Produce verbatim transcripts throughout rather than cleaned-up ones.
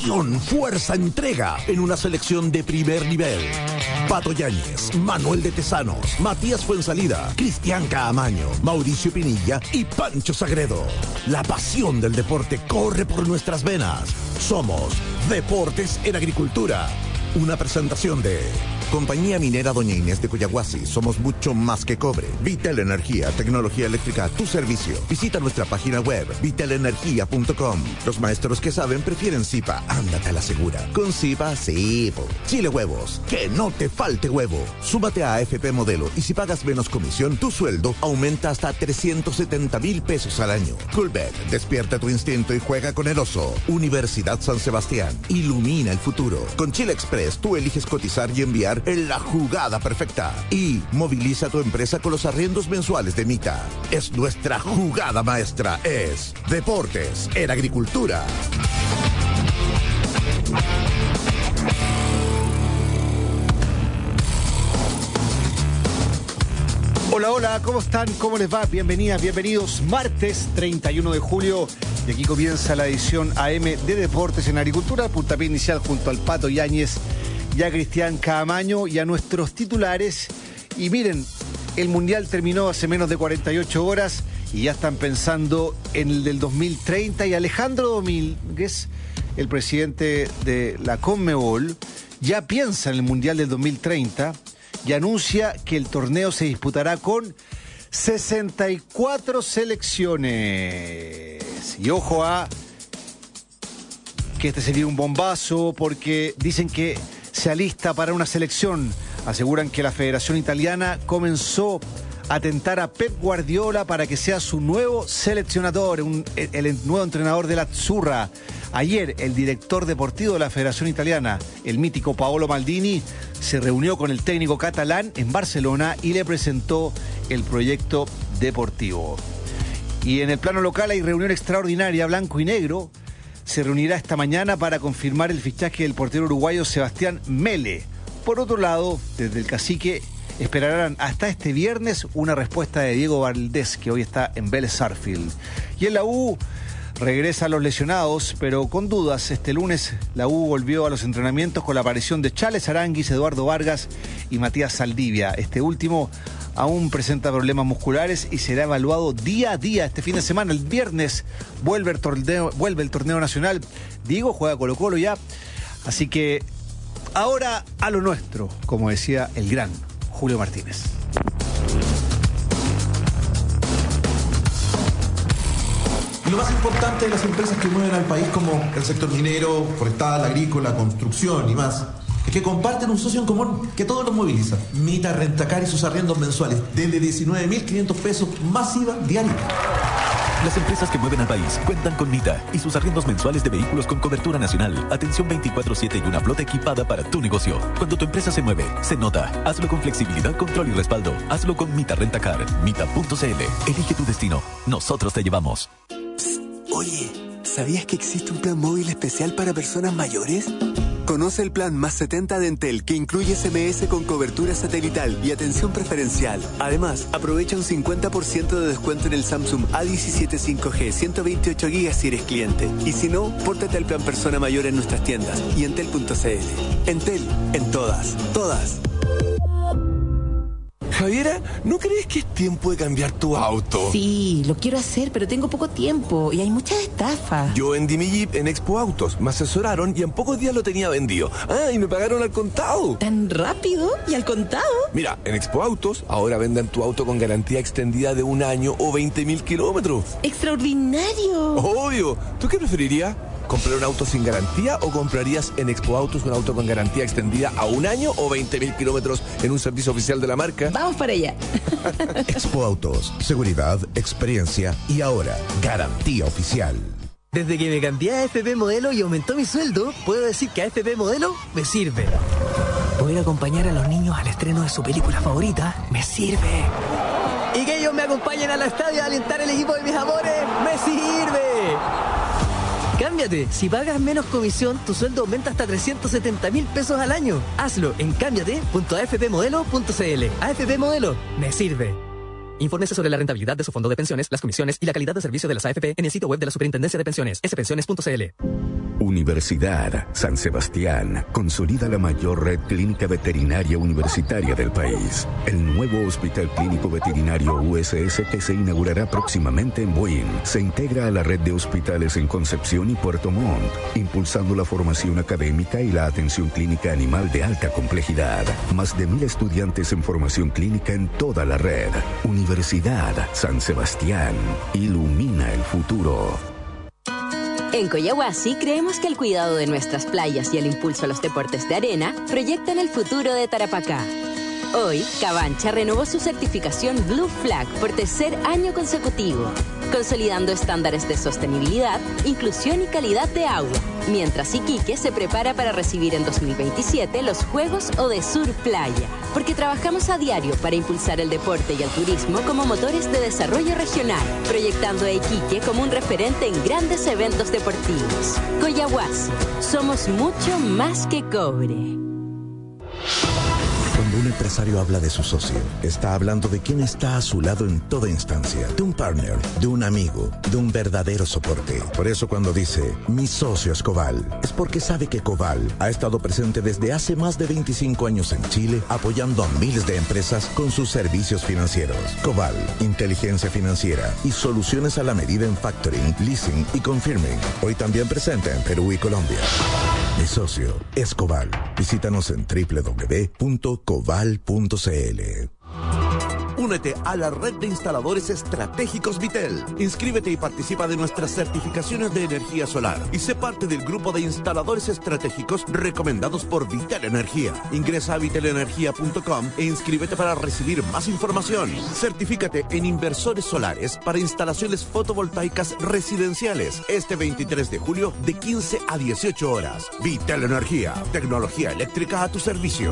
pasión, fuerza, entrega en una selección de primer nivel. Pato Yáñez, Manuel de Tesanos, Matías Fuensalida, Cristian Caamaño, Mauricio Pinilla y Pancho Sagredo. La pasión del deporte corre por nuestras venas. Somos Deportes en Agricultura. Una presentación de Compañía Minera Doña Inés de Coyahuasi. Somos mucho más que cobre. Vitel Energía, tecnología eléctrica a tu servicio. Visita nuestra página web vitel energía punto com. Los maestros que saben prefieren Zipa. Ándate a la segura. Con Zipa, sí. Po. Chile Huevos. Que no te falte huevo. Súmate a A F P Modelo y si pagas menos comisión, tu sueldo aumenta hasta trescientos setenta mil pesos al año. Coolbet. Despierta tu instinto y juega con el oso. Universidad San Sebastián. Ilumina el futuro. Con Chile Express, tú eliges cotizar y enviar en la jugada perfecta. Y moviliza tu empresa con los arriendos mensuales de Mita. Es nuestra jugada maestra. Es Deportes en Agricultura. Hola, hola, ¿cómo están? ¿Cómo les va? Bienvenidas, bienvenidos. Martes treinta y uno de julio y aquí comienza la edición A M de Deportes en Agricultura. Puntapié inicial junto al Pato Yáñez y a Cristian Caamaño y a nuestros titulares. Y miren, el Mundial terminó hace menos de cuarenta y ocho horas y ya están pensando en el del dos mil treinta. Y Alejandro Domínguez, el presidente de la Conmebol, ya piensa en el Mundial del dos mil treinta y anuncia que el torneo se disputará con sesenta y cuatro selecciones. Y ojo a que este sería un bombazo porque dicen que se alista para una selección. Aseguran que la Federación Italiana comenzó a tentar a Pep Guardiola para que sea su nuevo seleccionador, un, el, el nuevo entrenador de la Azzurra. Ayer, el director deportivo de la Federación Italiana, el mítico Paolo Maldini, se reunió con el técnico catalán en Barcelona y le presentó el proyecto deportivo. Y en el plano local hay reunión extraordinaria, blanco y negro. Se reunirá esta mañana para confirmar el fichaje del portero uruguayo Sebastián Mele. Por otro lado, desde el Cacique esperarán hasta este viernes una respuesta de Diego Valdés, que hoy está en Vélez Sarsfield. Y en la U regresa a los lesionados, pero con dudas. Este lunes la U volvió a los entrenamientos con la aparición de Charles Aranguis, Eduardo Vargas y Matías Saldivia. Este último aún presenta problemas musculares y será evaluado día a día este fin de semana. El viernes vuelve el torneo, vuelve el torneo nacional. Diego juega Colo-Colo ya. Así que ahora a lo nuestro, como decía el gran Julio Martínez. Lo más importante de las empresas que mueven al país, como el sector minero, forestal, agrícola, construcción y más, es que comparten un socio en común que todos los moviliza. Mita Rentacar y sus arriendos mensuales desde diecinueve mil quinientos pesos más I V A diario. Las empresas que mueven al país cuentan con Mita y sus arriendos mensuales de vehículos con cobertura nacional, atención veinticuatro siete y una flota equipada para tu negocio. Cuando tu empresa se mueve, se nota. Hazlo con flexibilidad, control y respaldo. Hazlo con Mita Rentacar. Mita punto c l. Elige tu destino. Nosotros te llevamos. Psst, oye, ¿sabías que existe un plan móvil especial para personas mayores? Conoce el plan Más setenta de Entel, que incluye S M S con cobertura satelital y atención preferencial. Además, aprovecha un cincuenta por ciento de descuento en el Samsung A diecisiete cinco G ciento veintiocho gigas si eres cliente. Y si no, pórtate al plan Persona Mayor en nuestras tiendas y entel punto c l. Entel, en todas, todas. Javiera, ¿no crees que es tiempo de cambiar tu auto? Sí, lo quiero hacer, pero tengo poco tiempo y hay muchas estafas. Yo vendí mi Jeep en Expo Autos, me asesoraron y en pocos días lo tenía vendido. Ah, y me pagaron al contado. ¿Tan rápido? ¿Y al contado? Mira, en Expo Autos ahora venden tu auto con garantía extendida de un año o veinte mil kilómetros. ¡Extraordinario! Obvio. ¿Tú qué preferirías? ¿Comprar un auto sin garantía o comprarías en Expo Autos un auto con garantía extendida a un año o veinte mil kilómetros en un servicio oficial de la marca? Vamos para allá. Expo Autos, seguridad, experiencia y ahora garantía oficial. Desde que me cambié a A F P Modelo y aumentó mi sueldo, puedo decir que A F P Modelo me sirve. Poder acompañar a los niños al estreno de su película favorita me sirve. Y que ellos me acompañen al estadio a alentar el equipo de mis amores me sirve. Cámbiate. Si pagas menos comisión, tu sueldo aumenta hasta trescientos setenta mil pesos al año. Hazlo en cámbiate punto a f p modelo punto c l. A F P Modelo me sirve. Infórmese sobre la rentabilidad de su fondo de pensiones, las comisiones y la calidad de servicio de las A F P en el sitio web de la Superintendencia de Pensiones, s pensiones punto c l. Universidad San Sebastián consolida la mayor red clínica veterinaria universitaria del país. El nuevo Hospital Clínico Veterinario U S S, que se inaugurará próximamente en Buin, se integra a la red de hospitales en Concepción y Puerto Montt, impulsando la formación académica y la atención clínica animal de alta complejidad. Más de mil estudiantes en formación clínica en toda la red. Universidad San Sebastián. Ilumina el futuro. En Coyahuasi creemos que el cuidado de nuestras playas y el impulso a los deportes de arena proyectan el futuro de Tarapacá. Hoy, Cabancha renovó su certificación Blue Flag por tercer año consecutivo, consolidando estándares de sostenibilidad, inclusión y calidad de agua, mientras Iquique se prepara para recibir en dos mil veintisiete los Juegos Odesur Playa, porque trabajamos a diario para impulsar el deporte y el turismo como motores de desarrollo regional, proyectando a Iquique como un referente en grandes eventos deportivos. Coyahuasi, somos mucho más que cobre. Cuando un empresario habla de su socio, está hablando de quien está a su lado en toda instancia, de un partner, de un amigo, de un verdadero soporte. Por eso cuando dice, mi socio es Coval, es porque sabe que Coval ha estado presente desde hace más de veinticinco años en Chile, apoyando a miles de empresas con sus servicios financieros. Coval, inteligencia financiera y soluciones a la medida en factoring, leasing y confirming. Hoy también presente en Perú y Colombia. Mi socio es Coval. Visítanos en doble u doble u doble u punto coval punto c l. Únete a la red de instaladores estratégicos Vitel. Inscríbete y participa de nuestras certificaciones de energía solar y sé parte del grupo de instaladores estratégicos recomendados por Vitel Energía. Ingresa a vitel energía punto com e inscríbete para recibir más información. Certifícate en inversores solares para instalaciones fotovoltaicas residenciales este veintitrés de julio de quince a dieciocho horas. Vitel Energía, tecnología eléctrica a tu servicio.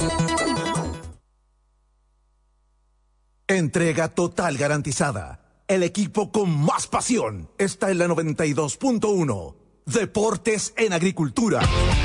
Entrega total garantizada. El equipo con más pasión está en la noventa y dos punto uno. Deportes en Agricultura.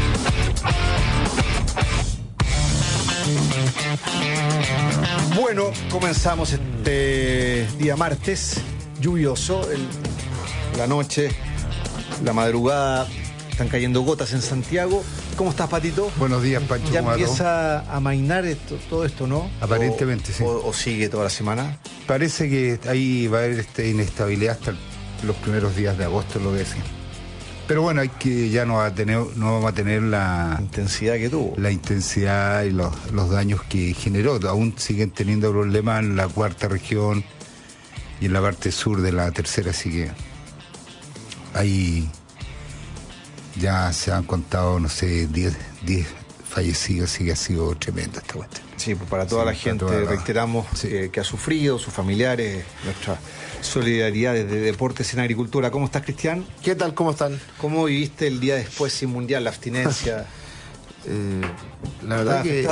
Bueno, comenzamos este día martes, lluvioso, el, la noche, la madrugada, están cayendo gotas en Santiago. ¿Cómo estás, Patito? Buenos días, Pancho. Ya empieza a amainar esto, todo esto, ¿no? Aparentemente, o, sí. O, o sigue toda la semana. Parece que ahí va a haber este inestabilidad hasta los primeros días de agosto, lo que decía. Pero bueno, hay que ya no va a tener, no vamos a tener la intensidad que tuvo. La intensidad y los, los daños que generó. Aún siguen teniendo problemas en la cuarta región y en la parte sur de la tercera, así que ahí ya se han contado, no sé, diez fallecidos, así que ha sido tremenda esta cuestión. Sí, pues para toda sí, la gente, toda la... reiteramos sí. eh, que ha sufrido, sus familiares, nuestra solidaridad desde Deportes en Agricultura. ¿Cómo estás, Cristian? ¿Qué tal? ¿Cómo están? ¿Cómo viviste el día después sin Mundial, la abstinencia? eh, la verdad que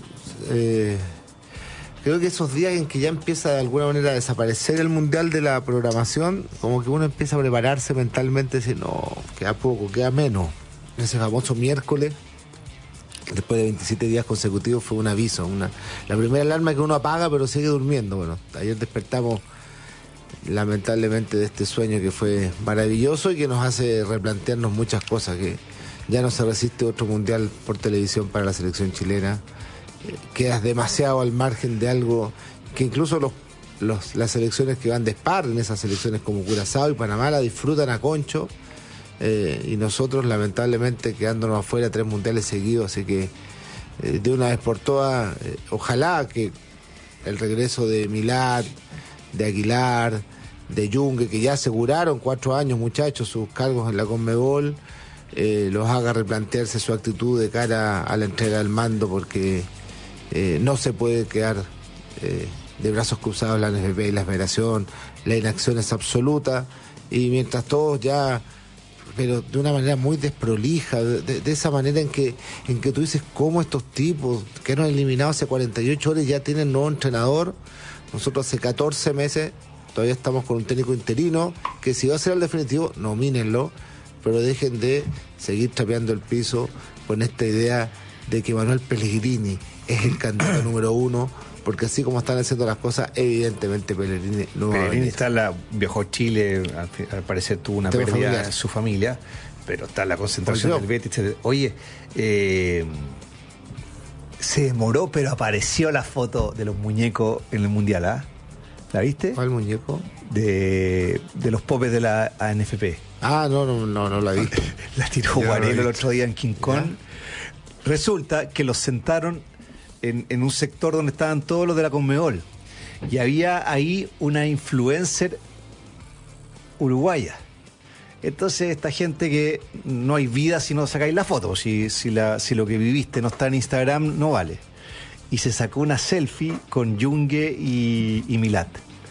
eh, creo que esos días en que ya empieza de alguna manera a desaparecer el Mundial de la programación, como que uno empieza a prepararse mentalmente, dice, no, queda poco, queda menos. Ese famoso miércoles, después de veintisiete días consecutivos, fue un aviso, una, la primera alarma que uno apaga pero sigue durmiendo. Bueno, ayer despertamos lamentablemente de este sueño que fue maravilloso y que nos hace replantearnos muchas cosas, que ya no se resiste otro Mundial por televisión para la selección chilena. Quedas demasiado al margen de algo que incluso los, los, las selecciones que van de par en esas selecciones como Curazao y Panamá la disfrutan a concho, eh, y nosotros lamentablemente quedándonos afuera tres mundiales seguidos, así que eh, de una vez por todas, eh, ojalá que el regreso de Milad, de Aguilar, de Yungue, que ya aseguraron cuatro años, muchachos, sus cargos en la Conmebol, eh, los haga replantearse su actitud de cara a la entrega del mando, porque Eh, no se puede quedar eh, de brazos cruzados la N F P y la Federación. La inacción es absoluta y mientras todos ya, pero de una manera muy desprolija, de, de, de esa manera en que en que tú dices cómo estos tipos que eran eliminados hace cuarenta y ocho horas ya tienen nuevo entrenador. Nosotros hace catorce meses todavía estamos con un técnico interino que si va a ser el definitivo, nomínenlo, pero dejen de seguir trapeando el piso con esta idea de que Manuel Pellegrini es el candidato número uno, porque así como están haciendo las cosas, evidentemente Pellegrini no va a venir. Está la, viajó a Chile, al, al parecer tuvo una pérdida en su familia, pero está la concentración del Betis. etcétera. Oye, eh, se demoró, pero apareció la foto de los muñecos en el Mundial, ¿ah? ¿La viste? ¿Cuál muñeco? De, de los popes de la A N F P. Ah, no, no, no, no la vi. La tiró Guarelo el otro día en King Kong. ¿Ya? Resulta que los sentaron en, en un sector donde estaban todos los de la Conmebol. Y había ahí una influencer uruguaya. Entonces esta gente que no hay vida si no sacáis la foto, si, si, la, si lo que viviste no está en Instagram no vale. Y se sacó una selfie con Yungue y, y Milat.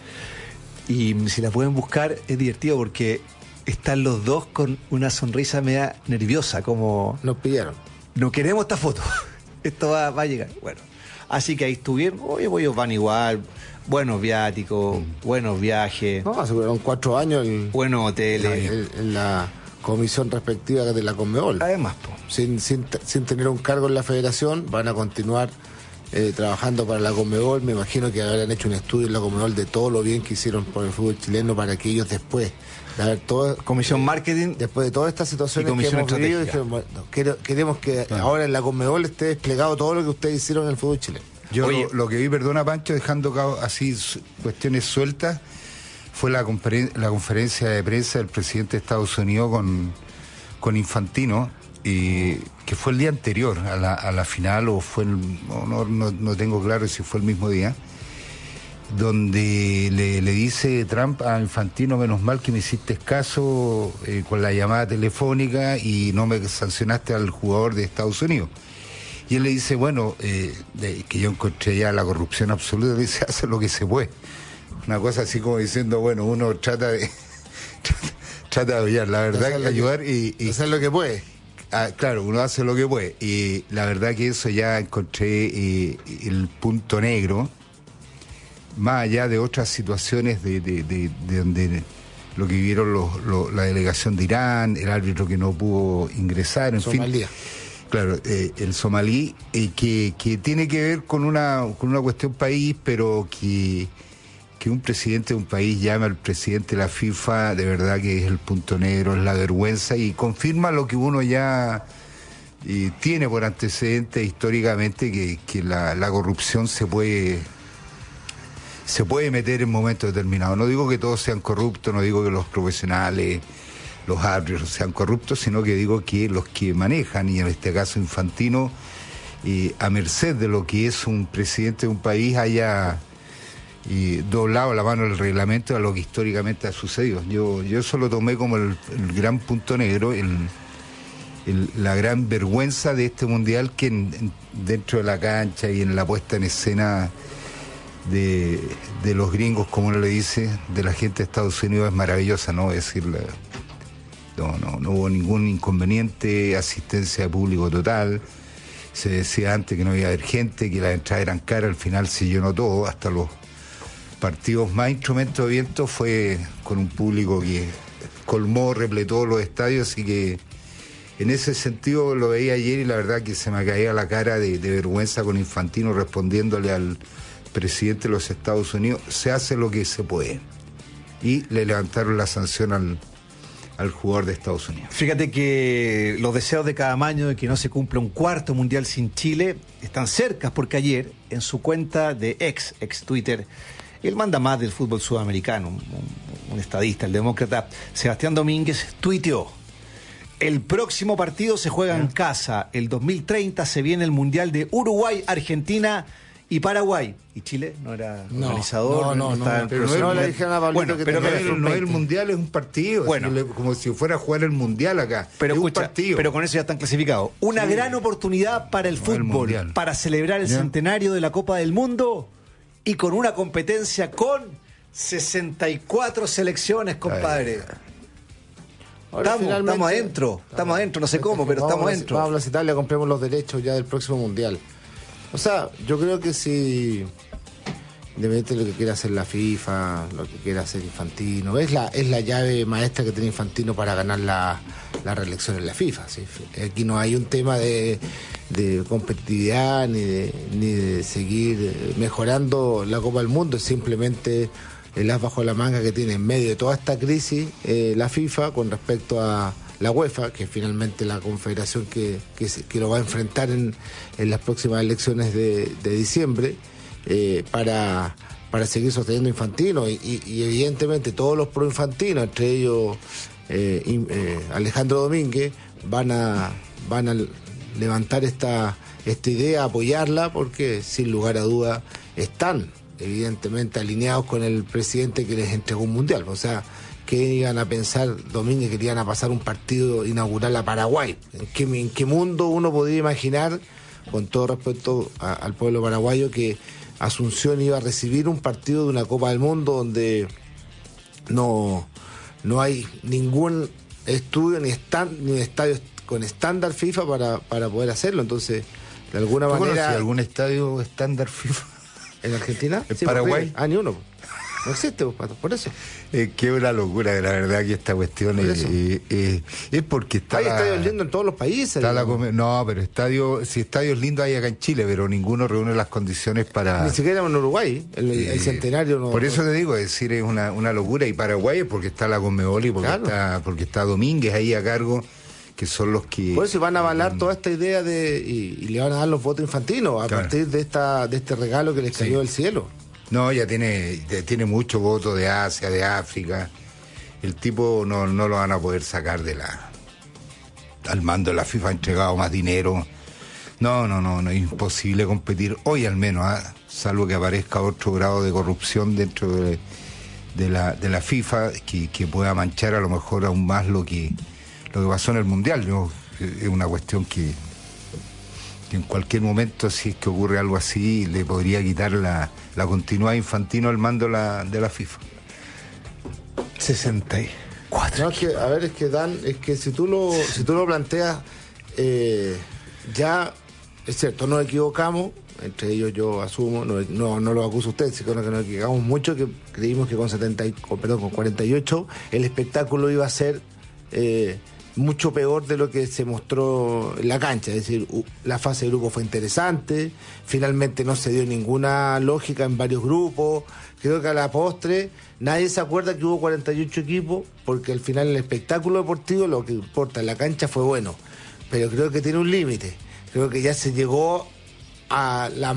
Y si la pueden buscar es divertido porque están los dos con una sonrisa media nerviosa, como... Nos pillaron. No queremos esta foto, esto va, va a llegar. Bueno, así que ahí estuvieron, oye, pues ellos van igual, buenos viáticos, mm. buenos viajes. No, aseguraron cuatro años el, buenos hoteles. En, en la comisión respectiva de la Conmebol. Además, po. Sin, sin, sin tener un cargo en la federación, van a continuar eh, trabajando para la Conmebol. Me imagino que habrán hecho un estudio en la Conmebol de todo lo bien que hicieron por el fútbol chileno para que ellos después... A ver, todo, comisión eh, Marketing, después de todas estas situaciones que hemos vivido, dijeron, bueno, quiero, queremos que claro. ahora en la Conmebol esté desplegado todo lo que ustedes hicieron en el fútbol chileno. Yo Oye, lo, lo que vi, perdona Pancho, dejando así cuestiones sueltas, fue la, conferen la conferencia de prensa del presidente de Estados Unidos con, con Infantino, y que fue el día anterior a la, a la final, o fue el, no, no, no tengo claro si fue el mismo día, donde le, le dice Trump a Infantino, menos mal que me hiciste caso eh, con la llamada telefónica y no me sancionaste al jugador de Estados Unidos. Y él le dice, bueno, eh, de, que yo encontré ya la corrupción absoluta, le dice, hace lo que se puede. Una cosa así como diciendo, bueno, uno trata de trata de ayudar, la verdad, que ayudar y, y... hacer lo que puede. Ah, claro, uno hace lo que puede. Y la verdad que eso ya encontré eh, el punto negro, más allá de otras situaciones de, de, de, de donde lo que vivieron los, los, la delegación de Irán, el árbitro que no pudo ingresar, en Somalia. fin. Claro, eh, el somalí, eh, que, que tiene que ver con una, con una cuestión país, pero que, que un presidente de un país llame al presidente de la FIFA, de verdad que es el punto negro, es la vergüenza, y confirma lo que uno ya eh, tiene por antecedente históricamente, que, que la, la corrupción se puede... se puede meter en momentos determinados. No digo que todos sean corruptos, no digo que los profesionales, los árbitros sean corruptos, sino que digo que los que manejan, y en este caso Infantino, eh, a merced de lo que es un presidente de un país, haya eh, doblado la mano del reglamento a lo que históricamente ha sucedido. Yo, yo eso lo tomé como el, el gran punto negro, el, el, la gran vergüenza de este mundial, que en, en, dentro de la cancha y en la puesta en escena De, de los gringos, como uno le dice, de la gente de Estados Unidos, es maravillosa, ¿no? Es decir, la, no, no, no hubo ningún inconveniente, asistencia de público total. Se decía antes que no iba a haber gente, que las entradas eran caras, al final se llenó todo, hasta los partidos más instrumentos de viento fue con un público que colmó, repletó los estadios, así que en ese sentido lo veía ayer y la verdad que se me caía la cara de, de vergüenza con Infantino respondiéndole al presidente de los Estados Unidos, se hace lo que se puede. Y le levantaron la sanción al, al jugador de Estados Unidos. Fíjate que los deseos de cada año de que no se cumpla un cuarto mundial sin Chile están cerca, porque ayer, en su cuenta de ex, ex Twitter, el manda más del fútbol sudamericano, un, un, un estadista, el demócrata Sebastián Domínguez, tuiteó: el próximo partido se juega en casa, el dos mil treinta se viene el mundial de Uruguay, Argentina y Paraguay. Y Chile no era no, organizador. No, no, no. no pero no le dijeron a Pablito bueno, que pero tenía el, no, el mundial es un partido. Bueno, así, como si fuera a jugar el mundial acá. Pero, es escucha, un partido. Pero con eso ya están clasificados. Una sí. gran oportunidad para el no, fútbol, el para celebrar el ¿Ya? centenario de la Copa del Mundo, y con una competencia con sesenta y cuatro selecciones, compadre. Ahora, estamos, estamos adentro, estamos adentro, no sé cómo, pero estamos adentro. Vamos a la Italia, compremos los derechos ya del próximo mundial. O sea, yo creo que si, independientemente de lo que quiera hacer la FIFA, lo que quiera hacer Infantino, es la, es la llave maestra que tiene Infantino para ganar la, la reelección en la FIFA. ¿sí? Aquí no hay un tema de, de competitividad ni de, ni de seguir mejorando la Copa del Mundo, es simplemente el as bajo la manga que tiene en medio de toda esta crisis eh, la FIFA con respecto a la UEFA, que es finalmente la confederación que, que, que lo va a enfrentar en, en las próximas elecciones de, de diciembre, eh, para, para seguir sosteniendo Infantino. Y, y, y evidentemente todos los pro Infantino, entre ellos eh, eh, Alejandro Domínguez, van a, van a levantar esta, esta idea, apoyarla, porque sin lugar a duda están evidentemente alineados con el presidente que les entregó un mundial. O sea, ¿qué iban a pensar Domínguez que iban a pasar un partido inaugural a Paraguay? ¿En qué, en qué mundo uno podría imaginar, con todo respeto a, al pueblo paraguayo, que Asunción iba a recibir un partido de una Copa del Mundo donde no, no hay ningún estudio ni, stand, ni estadio con estándar FIFA para, para poder hacerlo? Entonces, de alguna ¿Tú manera... conoces algún estadio estándar FIFA? ¿En Argentina? ¿En sí, Paraguay? Ah, ni uno. No existe, pues, Pato, por eso. Eh, qué una locura, la verdad, que esta cuestión es, eh, eh, es porque está... Hay la, estadios lindos en todos los países. Está la, no, pero estadio, si estadios lindos hay acá en Chile, pero ninguno reúne las condiciones para... Ni siquiera en Uruguay, el, eh, el centenario no... Por eso te digo, es decir, es una, una locura. Y Paraguay es porque está la Conmebol y porque, claro, está, porque está Domínguez ahí a cargo, que son los que... Por eso van a avalar toda esta idea de y, y le van a dar los votos infantinos a claro. partir de esta de este regalo que les cayó sí. del cielo. No, ya tiene, ya tiene mucho voto de Asia, de África. El tipo no, no lo van a poder sacar de la... Al mando de la FIFA ha entregado más dinero. No, no, no, no es imposible competir hoy al menos, ¿eh? Salvo que aparezca otro grado de corrupción dentro de, de, la, de la FIFA que, que pueda manchar a lo mejor aún más lo que, lo que pasó en el Mundial. Yo, es una cuestión que, que en cualquier momento, si es que ocurre algo así, le podría quitar la... la continuidad Infantino al mando la, de la FIFA. sesenta y cuatro. No, es que, a ver, es que Dan, es que si tú lo, si tú lo planteas, eh, ya, es cierto, nos equivocamos, entre ellos yo asumo, no, no, no lo acuso a usted, sino que nos equivocamos mucho, que creímos que con setenta, perdón, con cuarenta y ocho el espectáculo iba a ser eh, mucho peor de lo que se mostró en la cancha. Es decir, la fase de grupo fue interesante, finalmente no se dio ninguna lógica en varios grupos. Creo que a la postre nadie se acuerda que hubo cuarenta y ocho equipos, porque al final el espectáculo deportivo, lo que importa en la cancha, fue bueno, pero creo que tiene un límite. Creo que ya se llegó a la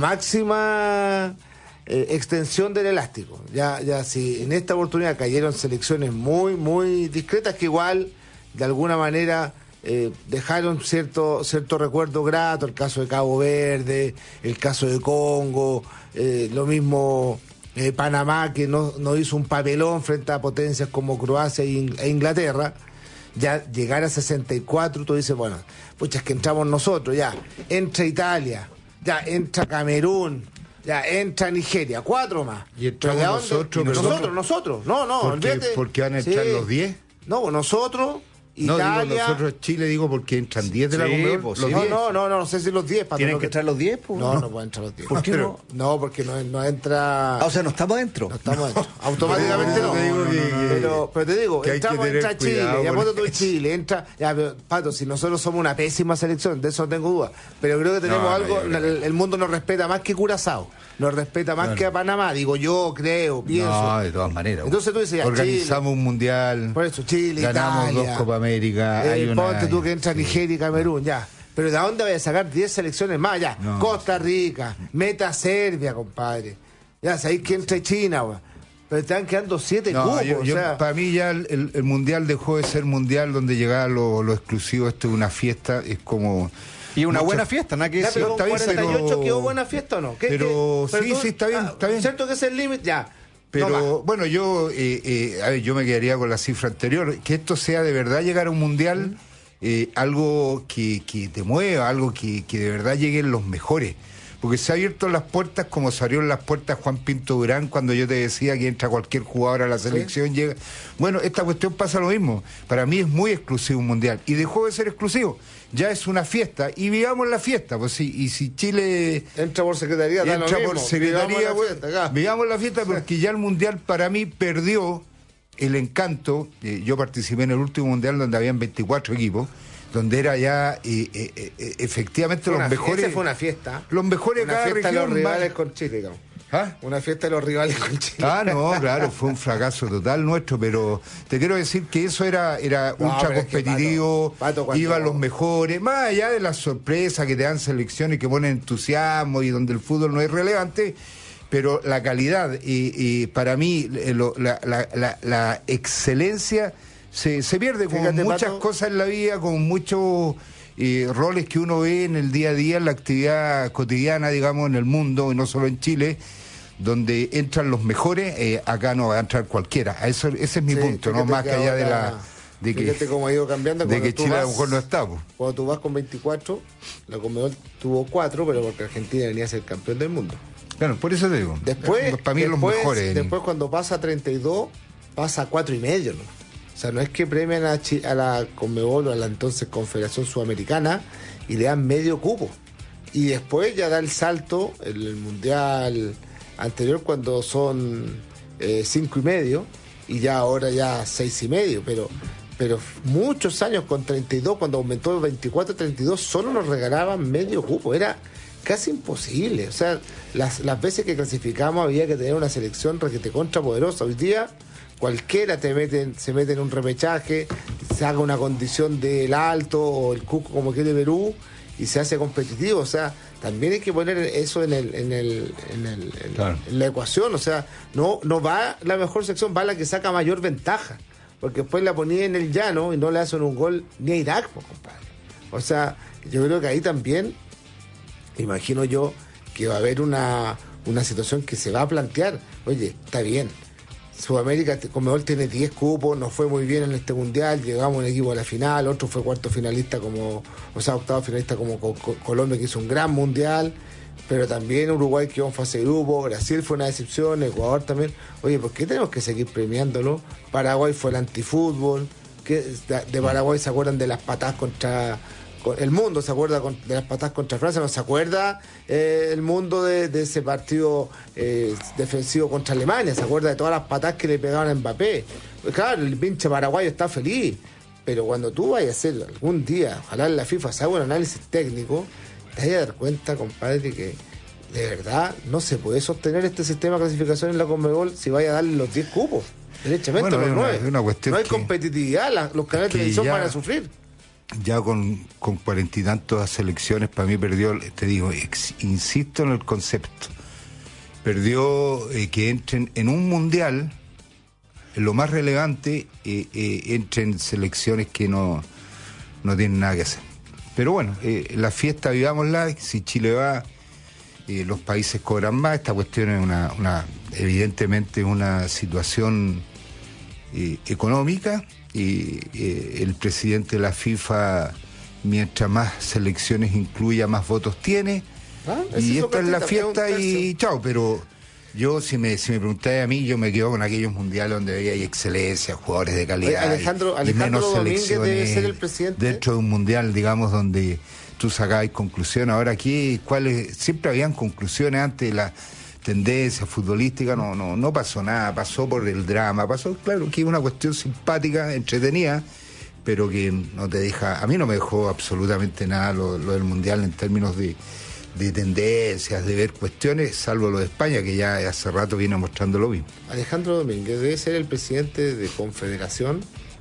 máxima eh, extensión del elástico. Ya, ya si en esta oportunidad cayeron selecciones muy, muy discretas, que igual de alguna manera eh, dejaron cierto cierto recuerdo grato, el caso de Cabo Verde, el caso de Congo, eh, lo mismo eh, Panamá, que no, no hizo un papelón frente a potencias como Croacia e Inglaterra. Ya llegar a sesenta y cuatro, tú dices, bueno, pucha, es que entramos nosotros, ya, entra Italia, ya, entra Camerún, ya, entra Nigeria, cuatro más. ¿Y entramos nosotros? Nosotros, nosotros, nosotros, no, no, ¿Por qué, ¿por qué van a entrar sí. los diez? No, nosotros... Italia. No, digo nosotros Chile, digo, porque entran diez de la sí, Conmebol. Pues, no, no, no, no, no sé si los diez. ¿Tienen que entrar los diez? Pues? No, no, no pueden entrar los diez. ¿Por qué no? No, porque no, no entra... Ah, o sea, no estamos adentro. No estamos adentro. Automáticamente no. no, no, no, no, no. Pero, pero te digo, que entramos, entra Chile, ya ponte tú Chile, entra... Ya, pero, Pato, si nosotros somos una pésima selección, de eso no tengo duda, pero creo que tenemos no, algo, no, el, el mundo nos respeta más que Curazao, nos respeta más no, que a Panamá, digo yo, creo, pienso. No, de todas maneras. Entonces tú dices, ya, organizamos Chile, un mundial, por eso, Chile, ganamos Italia, dos Copa América, eh, hay una... Ponte tú que entra Nigeria y Camerún, ya. Pero ¿de dónde vaya a sacar diez selecciones más? Ya, no. Costa Rica, meta Serbia, compadre. Ya, sabéis que entra China, güey. Pero están quedando siete no, cupos. Yo, o yo, sea... Para mí ya el, el mundial dejó de ser mundial donde llegaba lo, lo exclusivo. Esto es una fiesta, es como... Y una mucha... buena fiesta, ¿no? Que ya, pero sí, con cuarenta y ocho pero... quedó buena fiesta o no? ¿Qué, pero qué? sí, pero tú... sí, está bien, ah, está bien. ¿Cierto que es el límite? Ya. Pero no bueno, yo eh, eh, a ver, yo me quedaría con la cifra anterior, que esto sea de verdad llegar a un mundial, ¿Mm? eh, algo que, que te mueva, algo que, que de verdad lleguen los mejores. Porque se han abierto las puertas como se abrieron las puertas Juan Pinto Durán cuando yo te decía que entra cualquier jugador a la selección, ¿sí? Llega. Bueno, esta cuestión pasa lo mismo. Para mí es muy exclusivo un mundial y dejó de ser exclusivo. Ya es una fiesta y vivamos la fiesta, pues sí. Y si Chile entra por secretaría, entra da lo por mismo. secretaría, vivamos la fiesta, acá. Vivamos la fiesta porque ya el mundial para mí perdió el encanto. Eh, yo participé en el último mundial donde habían veinticuatro equipos. Donde era ya eh, eh, eh, efectivamente los una, mejores. Esa fue una fiesta. Los mejores una cada fiesta región. Los rivales más, con Chile, digamos. ¿Ah? Una fiesta de los rivales con Chile. Ah, no, claro, fue un fracaso total nuestro, pero te quiero decir que eso era, era No, ultra pero es que, competitivo, Pato, Pato, cuando- iban los mejores, más allá de las sorpresas que te dan selecciones que ponen entusiasmo y donde el fútbol no es relevante, pero la calidad y, y para mí eh, lo- la, la- la- la excelencia se, se pierde con Fíjate, muchas Pato. cosas en la vida, con muchos eh, roles que uno ve en el día a día, en la actividad cotidiana, digamos, en el mundo, y no solo en Chile, donde entran los mejores, eh, acá no va a entrar cualquiera. A Eso, ese es mi Sí, punto, no fíjate más que que allá de ahora- la de que, Fíjate cómo ha ido cambiando. de cuando que tú Chile a lo vas- mejor no está. pues. Cuando tú vas con veinticuatro, la Conmebol tuvo cuatro, pero porque Argentina venía a ser campeón del mundo. Claro, por eso te digo. Después, para mí después, los mejores. después cuando pasa a treinta y dos, pasa a cuatro y medio, ¿no? O sea, no es que premian a, Chi- a la Conmebol o a la entonces Confederación Sudamericana y le dan medio cupo. Y después ya da el salto, el, el mundial anterior, cuando son eh, cinco y medio, y ya ahora ya seis y medio, pero pero muchos años con treinta y dos, cuando aumentó de veinticuatro a treinta y dos, solo nos regalaban medio cupo, era casi imposible. O sea, las, las veces que clasificamos había que tener una selección requete contrapoderosa. Hoy día cualquiera te mete, se mete en un repechaje, se haga una condición del Alto o el Cusco como quiere Perú y se hace competitivo. O sea, también hay que poner eso en el, en el, en el, en, Claro. en la ecuación. O sea, no, no va la mejor sección, va la que saca mayor ventaja. Porque después la ponía en el llano y no le hacen un gol ni a Irak, pues, compadre. O sea, yo creo que ahí también, imagino yo, que va a haber una, una situación que se va a plantear. Oye, está bien, Sudamérica, Conmebol tiene diez cupos, nos fue muy bien en este mundial, llegamos un equipo a la final, otro fue cuarto finalista como, o sea, octavo finalista como Co- Co- Colombia, que hizo un gran mundial, pero también Uruguay quedó en fase de grupo, Brasil fue una decepción, Ecuador también. Oye, ¿por qué tenemos que seguir premiándolo? Paraguay fue el antifútbol, que de, de Paraguay se acuerdan de las patadas contra... con- El mundo se acuerda con- de las patadas contra Francia, no se acuerda eh, el mundo de, de ese partido eh, defensivo contra Alemania, se acuerda de todas las patadas que le pegaban a Mbappé. Pues claro, el pinche paraguayo está feliz, pero cuando tú vayas a hacer algún día, ojalá en la FIFA se haga un análisis técnico, te vayas a dar cuenta, compadre, que de verdad no se puede sostener este sistema de clasificación en la Conmebol si vaya a darle los diez cupos, derechamente Bueno, los es una- nueve. es una cuestión no hay que- competitividad, la- los canales de que televisión ya- van a sufrir. Ya con con cuarenta y tantas selecciones, para mí perdió, te digo, ex- insisto en el concepto, perdió eh, que entren en un mundial, en lo más relevante, eh, eh, entren selecciones que no, no tienen nada que hacer. Pero bueno, eh, la fiesta vivámosla, si Chile va, eh, los países cobran más, esta cuestión es una, una evidentemente una situación eh, económica, y eh, el presidente de la FIFA, mientras más selecciones incluya, más votos tiene, Ah, ese y hizo esta es la Catita, es un fiesta y tercio. chao. Pero yo, si me si me preguntáis a mí, yo me quedo con aquellos mundiales donde había excelencia, jugadores de calidad. Oye, Alejandro- y Alejandro menos Domínguez debe selecciones ser el presidente. dentro de un mundial, digamos, donde tú sacabas conclusiones. Ahora aquí, ¿cuáles? Siempre habían conclusiones antes de la tendencia futbolística, no, no, no pasó nada, pasó por el drama, pasó, claro, que es una cuestión simpática, entretenida, pero que no te deja, a mí no me dejó absolutamente nada lo, lo del mundial en términos de, de tendencias, de ver cuestiones, salvo lo de España, que ya hace rato viene mostrando lo mismo. Alejandro Domínguez debe ser el presidente de Confederación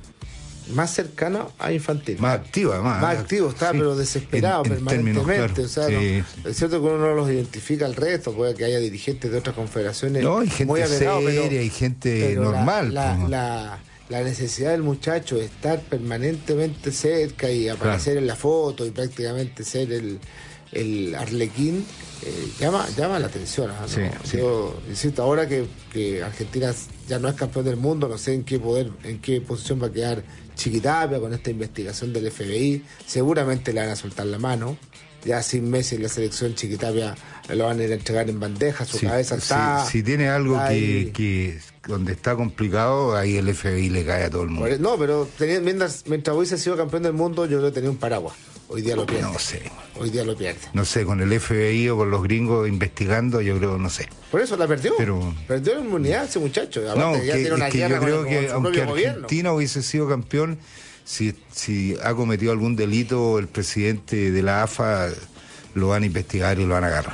más cercano a Infantil. Más activo, además. Más activo, está, Sí. pero desesperado En- en permanentemente. términos, claro. O sea, Sí, no- es cierto que uno no los identifica al resto, puede que haya dirigentes de otras confederaciones No, hay gente muy avegados, seria, pero- hay gente pero la- normal. La, pues. la- la necesidad del muchacho de estar permanentemente cerca y aparecer en la foto y prácticamente ser el, el arlequín, eh, llama, llama la atención. ¿ah? ¿no? Sí, sí. Yo insisto, ahora que, que Argentina ya no es campeón del mundo, no sé en qué poder, en qué posición va a quedar Chiquitapia con esta investigación del F B I, seguramente le van a soltar la mano. Ya sin Messi en la selección, Chiquitapia lo van a ir a entregar en bandeja, su Sí, cabeza sí, está. si tiene algo ahí. que, que donde está complicado, ahí el F B I le cae a todo el mundo. Por- No, pero tenía- mientras, mientras hubiese sido campeón del mundo, yo creo que tenía un paraguas. Hoy día lo pierde. No sé, Hoy día lo pierde. no sé, con el F B I o con los gringos investigando, yo creo, no sé. Por eso la perdió. Pero- Perdió la inmunidad ese muchacho. Aparte, No, ya que, tiene una es que guerra yo con, creo con que su aunque propio gobierno. Argentina hubiese sido campeón, si, si ha cometido algún delito, el presidente de la A F A lo van a investigar y lo van a agarrar.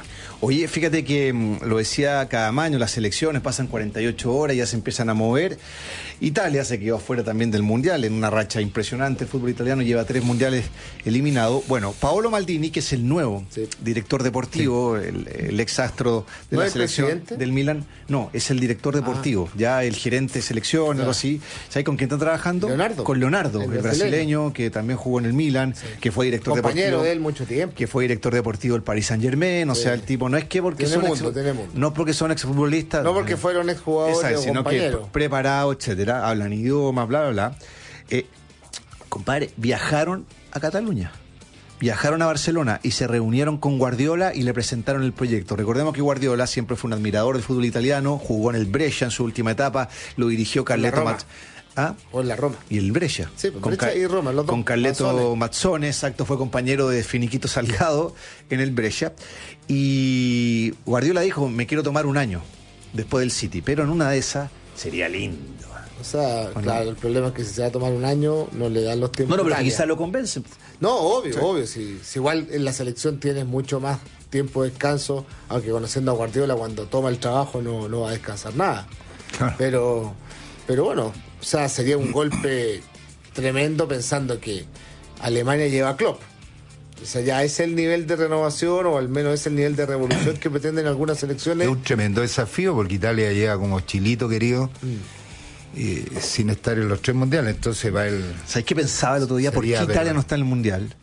Oye, fíjate que mmm, lo decía Caamaño, las elecciones pasan cuarenta y ocho horas, ya se empiezan a mover. Italia se quedó afuera también del Mundial, en una racha impresionante. El fútbol italiano lleva tres mundiales eliminados. Bueno, Paolo Maldini, que es el nuevo sí. director deportivo, sí. el, el ex astro de ¿No la es selección presidente? del Milan. No, es el director deportivo, ah. ya el gerente de selección, claro. algo así. ¿Sabes con quién está trabajando? Leonardo. Con Leonardo, el, el brasileño. brasileño, que también jugó en el Milan, sí. que fue director Compañero deportivo. Compañero de él mucho tiempo. Que fue director deportivo del Paris Saint Germain. O sí. sea, el tipo no es que porque tiene son mundo, ex, tiene mundo. no porque son exfutbolistas. No porque fueron exjugadores o sino compañeros. que preparados, etcétera, hablan idiomas, bla, bla, bla. Eh, compadre, viajaron a Cataluña. Viajaron a Barcelona y se reunieron con Guardiola y le presentaron el proyecto. Recordemos que Guardiola siempre fue un admirador del fútbol italiano, jugó en el Brescia en su última etapa, lo dirigió Carleto Mazzone. ¿Ah? O en la Roma. Y el Brescia. Sí, pues con Brescia y Roma, los dos. Con Carleto Mazzone, exacto, fue compañero de Finiquito Salgado en el Brescia. Y Guardiola dijo, me quiero tomar un año después del City, pero en una de esas sería lindo. O sea, ¿o claro, no? El problema es que si se va a tomar un año, no le dan los tiempos. No, no, pero quizás lo convence. No, obvio, sí. obvio. Si, si igual en la selección tienes mucho más tiempo de descanso, aunque conociendo a Guardiola, cuando toma el trabajo no, no va a descansar nada. Claro. Pero, pero bueno, o sea, sería un golpe tremendo pensando que Alemania lleva a Klopp. O sea, ya es el nivel de renovación, o al menos es el nivel de revolución que pretenden algunas selecciones. Es un tremendo desafío, porque Italia llega como chilito querido. Mm. Y sin estar en los tres mundiales, entonces va el... ¿Sabes qué pensaba el otro día? ¿Por qué Italia pero... no está en el mundial?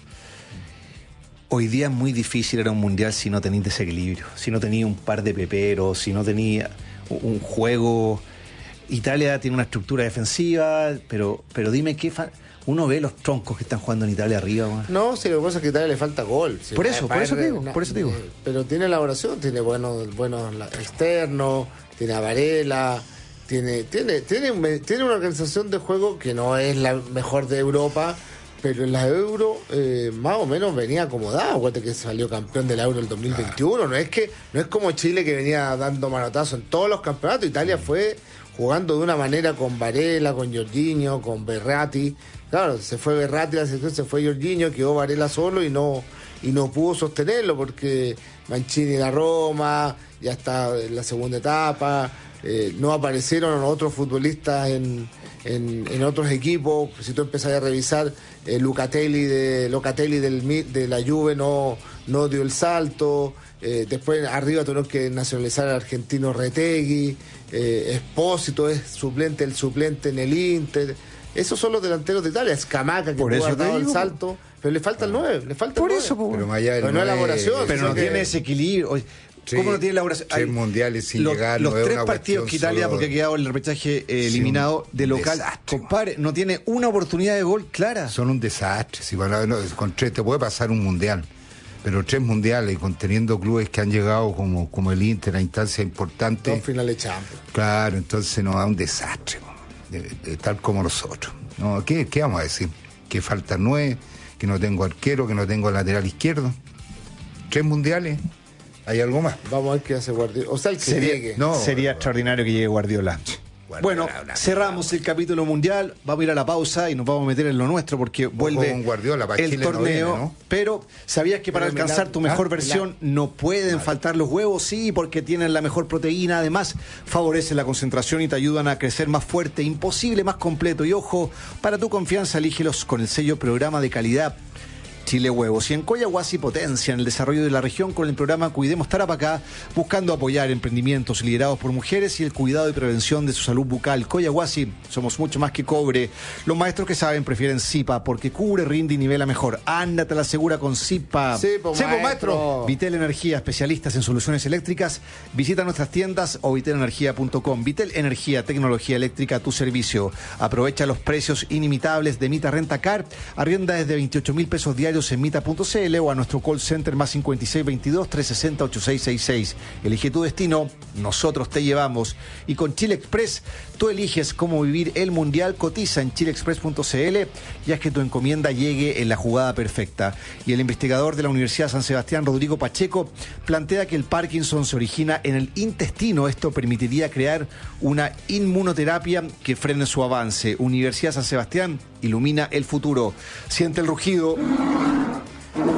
Hoy día es muy difícil ir a un mundial si no tenéis desequilibrio, si no tenéis un par de peperos, si no tenéis un juego. Italia tiene una estructura defensiva, pero pero dime qué... Fa... Uno ve los troncos que están jugando en Italia arriba. Man. No, si lo que pasa es que a Italia le falta gol. Si por eso, por eso, digo, una, por eso digo. Eh, pero tiene elaboración, tiene buenos buenos externos, tiene a Varela... Tiene, tiene, tiene, tiene una organización de juego que no es la mejor de Europa, pero en la Euro eh, más o menos venía acomodada. Acuérdate que salió campeón de la Euro el dos mil veintiuno. No es que no es como Chile, que venía dando manotazo en todos los campeonatos. Italia fue jugando de una manera con Varela, con Jorginho, con Berratti. Claro, se fue Berratti, la selección se fue Jorginho, quedó Varela solo y no y no pudo sostenerlo porque Mancini la Roma, ya está en la segunda etapa. Eh, no aparecieron otros futbolistas en, en, en otros equipos. Si tú empezás a revisar, eh, Locatelli, de, Locatelli del, de la Juve no, no dio el salto. Eh, después arriba tuvieron que nacionalizar al argentino Retegui. eh, Espósito es suplente, el suplente en el Inter. Esos son los delanteros de Italia. Scamacca, que pudo haber dado el salto, pero le falta el nueve, le falta por el eso, nueve. Pero más allá del pero no nueve, elaboración, pero no que... tiene ese equilibrio. Sí, ¿Cómo no tiene elaboración? Tres mundiales sin los, llegar. Los no tres partidos que Italia, solo... porque ha quedado en el repechaje eh, eliminado sí, de local, desastre, compadre, no tiene una oportunidad de gol clara. Son un desastre. Si van a, no, con tres te puede pasar un mundial, pero tres mundiales, conteniendo clubes que han llegado como, como el Inter a instancias importantes. Dos finales Champions. Claro, entonces nos da un desastre, de, de, tal como nosotros. No, ¿qué, ¿Qué vamos a decir? Que falta nueve, que no tengo arquero, que no tengo lateral izquierdo. Tres mundiales. ¿Hay algo más? Vamos a ver qué hace Guardiola. O sea, el que sería, llegue. No, sería extraordinario que llegue Guardiola. Guardiola bueno, una, cerramos el capítulo mundial. Vamos a ir a la pausa y nos vamos a meter en lo nuestro porque vuelve con Guardiola, para el Chile torneo. No viene, ¿no? Pero ¿sabías que para pero alcanzar Milán, tu mejor ¿ah? versión Milán. no pueden vale. faltar los huevos? Sí, porque tienen la mejor proteína. Además, favorecen la concentración y te ayudan a crecer más fuerte, imposible, más completo. Y ojo, para tu confianza, elígelos con el sello Programa de Calidad Chile Huevos. Y en Coyahuasi potencian el desarrollo de la región con el programa Cuidemos Tarapacá, buscando apoyar emprendimientos liderados por mujeres y el cuidado y prevención de su salud bucal. Coyahuasi, somos mucho más que cobre. Los maestros que saben prefieren Zipa porque cubre, rinde y nivela mejor. Ándate a la segura con Zipa. Sí, pues, maestro. maestro. Vitel Energía, especialistas en soluciones eléctricas. Visita nuestras tiendas o vitel energía punto com. Vitel Energía, tecnología eléctrica a tu servicio. Aprovecha los precios inimitables de Mita Rentacar. Arrienda desde veintiocho mil pesos diarios en mita punto c l o a nuestro call center más cincuenta y seis veintidós, trescientos sesenta, ochenta y seis sesenta y seis. Elige tu destino, nosotros te llevamos. Y con Chile Express, tú eliges cómo vivir el mundial. Cotiza en chile express punto c l y haz que tu encomienda llegue en la jugada perfecta. Y el investigador de la Universidad San Sebastián, Rodrigo Pacheco, plantea que el Parkinson se origina en el intestino. Esto permitiría crear una inmunoterapia que frene su avance. Universidad San Sebastián ilumina el futuro. Siente el rugido.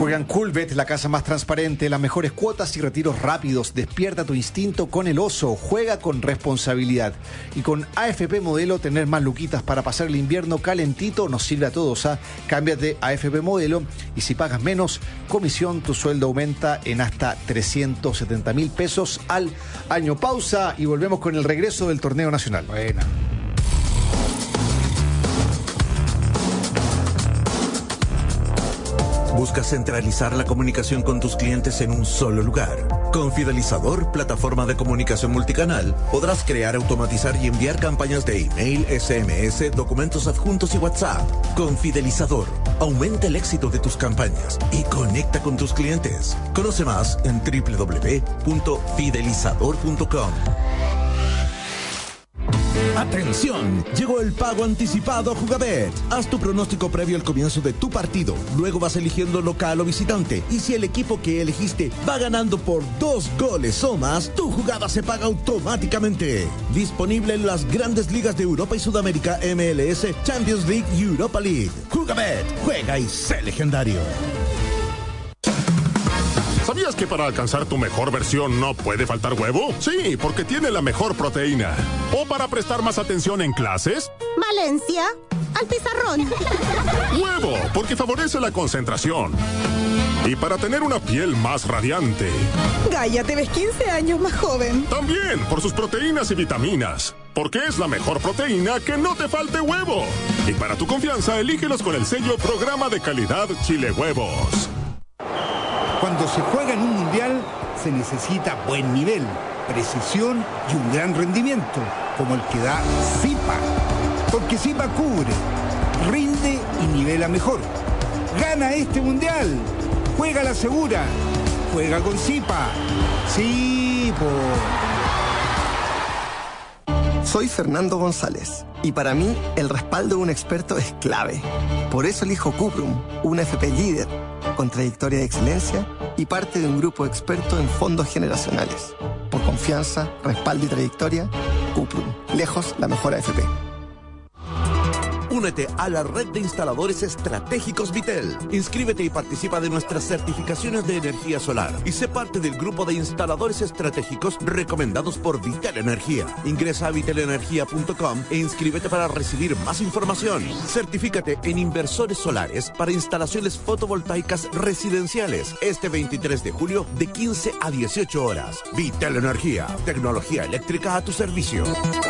Juega en Coolbet, la casa más transparente, las mejores cuotas y retiros rápidos. Despierta tu instinto con el oso. Juega con responsabilidad. Y con A F P Modelo, tener más luquitas para pasar el invierno calentito nos sirve a todos. ¿eh? Cámbiate a A F P Modelo y si pagas menos comisión, tu sueldo aumenta en hasta trescientos setenta mil pesos al año. Pausa y volvemos con el regreso del torneo nacional. Buena. ¿Buscas centralizar la comunicación con tus clientes en un solo lugar? Con Fidelizador, plataforma de comunicación multicanal, podrás crear, automatizar y enviar campañas de email, S M S, documentos adjuntos y WhatsApp. Con Fidelizador, aumenta el éxito de tus campañas y conecta con tus clientes. Conoce más en doble u doble u doble u punto fidelizador punto com. ¡Atención! Llegó el pago anticipado a Jugabet. Haz tu pronóstico previo al comienzo de tu partido. Luego vas eligiendo local o visitante. Y si el equipo que elegiste va ganando por dos goles o más, tu jugada se paga automáticamente. Disponible en las grandes ligas de Europa y Sudamérica, M L S, Champions League y Europa League. Jugabet. Juega y sé legendario. ¿Sabías que para alcanzar tu mejor versión no puede faltar huevo? Sí, porque tiene la mejor proteína. ¿O para prestar más atención en clases? Valencia, al pizarrón. Huevo, porque favorece la concentración. Y para tener una piel más radiante. Gaia, te ves quince años más joven. También por sus proteínas y vitaminas. Porque es la mejor proteína que no te falte huevo. Y para tu confianza, elígelos con el sello Programa de Calidad Chile Huevos. Cuando se juega en un mundial, se necesita buen nivel, precisión y un gran rendimiento, como el que da Zipa. Porque Zipa cubre, rinde y nivela mejor. ¡Gana este mundial! ¡Juega la segura! ¡Juega con Zipa! ¡Sí, po! Soy Fernando González y para mí el respaldo de un experto es clave. Por eso elijo Cuprum, una F P líder, con trayectoria de excelencia y parte de un grupo experto en fondos generacionales. Por confianza, respaldo y trayectoria, Cuprum, lejos la mejor A F P. Únete a la red de instaladores estratégicos Vitel. Inscríbete y participa de nuestras certificaciones de energía solar y sé parte del grupo de instaladores estratégicos recomendados por Vitel Energía. Ingresa a vitel energía punto com e inscríbete para recibir más información. Certifícate en inversores solares para instalaciones fotovoltaicas residenciales este veintitrés de julio de quince a dieciocho horas. Vitel Energía, tecnología eléctrica a tu servicio.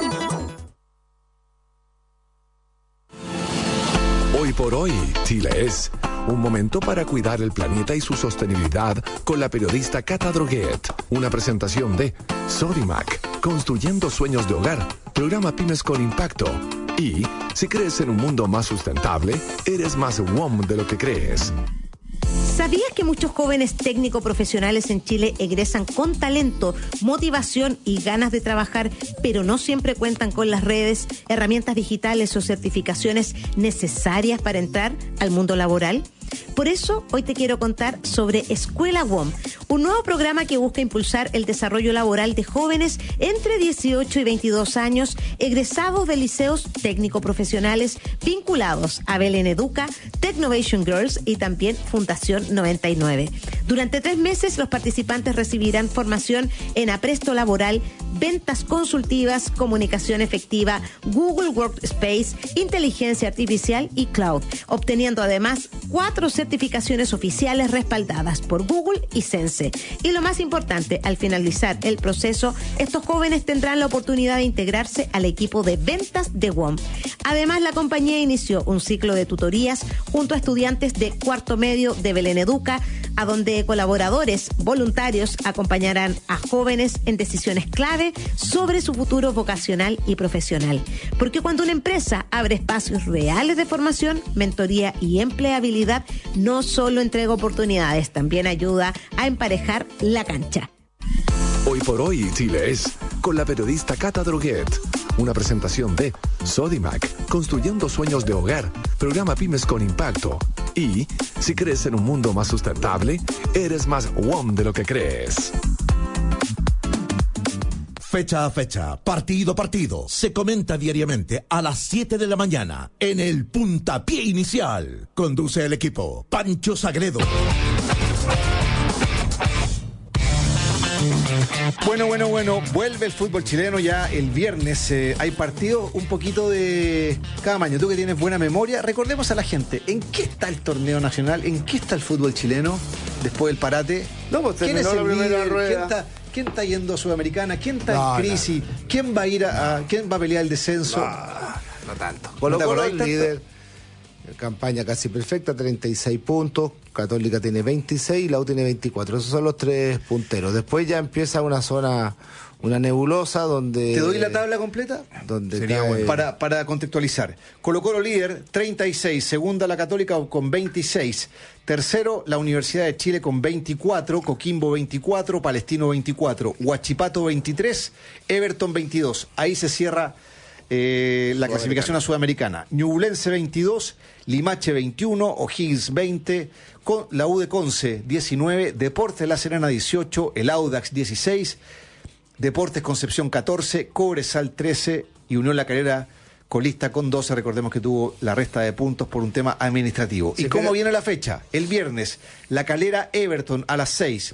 Hoy por hoy, Chile es un momento para cuidar el planeta y su sostenibilidad con la periodista Cata Droguet. Una presentación de Sodimac, construyendo sueños de hogar, programa Pymes con Impacto. Y si crees en un mundo más sustentable, eres más W O M de lo que crees. ¿Sabías que muchos jóvenes técnico profesionales en Chile egresan con talento, motivación y ganas de trabajar, pero no siempre cuentan con las redes, herramientas digitales o certificaciones necesarias para entrar al mundo laboral? Por eso, hoy te quiero contar sobre Escuela W O M, un nuevo programa que busca impulsar el desarrollo laboral de jóvenes entre dieciocho y veintidós años, egresados de liceos técnico-profesionales vinculados a Belén Educa, Technovation Girls y también Fundación noventa y nueve. Durante tres meses, los participantes recibirán formación en apresto laboral, ventas consultivas, comunicación efectiva, Google Workspace, inteligencia artificial y cloud, obteniendo además cuatro certificaciones oficiales respaldadas por Google y Sense. Y lo más importante, al finalizar el proceso, estos jóvenes tendrán la oportunidad de integrarse al equipo de ventas de W O M. Además, la compañía inició un ciclo de tutorías junto a estudiantes de cuarto medio de Belén Educa, a donde colaboradores voluntarios acompañarán a jóvenes en decisiones clave sobre su futuro vocacional y profesional. Porque cuando una empresa abre espacios reales de formación, mentoría y empleabilidad, no solo entrega oportunidades, también ayuda a emparejar la cancha. Hoy por hoy, Chile es con la periodista Cata Droguet. Una presentación de Sodimac, construyendo sueños de hogar, programa Pymes con Impacto. Y si crees en un mundo más sustentable, eres más W O M de lo que crees. Fecha a fecha, partido a partido, se comenta diariamente a las siete de la mañana en el Puntapié Inicial. Conduce el equipo Pancho Sagredo. Bueno, bueno, bueno, vuelve el fútbol chileno ya el viernes. Eh, hay partido, un poquito de cada año. Tú que tienes buena memoria, recordemos a la gente, ¿en qué está el torneo nacional? ¿En qué está el fútbol chileno después del parate? No, pues ¿Quién es terminó el la primera líder? rueda. ¿Quién está, quién está yendo a Sudamericana? ¿Quién está No, en crisis? no. ¿Quién va a ir a, a- quién va a pelear el descenso? No tanto. ¿No Colo te Colo acordás el tanto? líder, campaña casi perfecta, treinta y seis puntos, Católica tiene veintiséis y la U tiene veinticuatro. Esos son los tres punteros. Después ya empieza una zona, una nebulosa donde... ¿Te doy la tabla completa? Donde Sería cae- bueno. Para, para contextualizar. Colo Colo líder, treinta y seis. Segunda la Católica con veintiséis. Tercero la Universidad de Chile con veinticuatro. Coquimbo veinticuatro. Palestino veinticuatro. Huachipato veintitrés. Everton veintidós. Ahí se cierra eh, la clasificación a Sudamericana. Ñublense veintidós. Limache veintiuno. O'Higgins veinte. Con, la U de Conce diecinueve. Deportes La Serena dieciocho. El Audax dieciséis. Deportes Concepción catorce, Cobresal trece y Unión La Calera colista con doce. Recordemos que tuvo la resta de puntos por un tema administrativo. ¿Y Sí, cómo pero- viene la fecha? El viernes, La Calera Everton a las seis.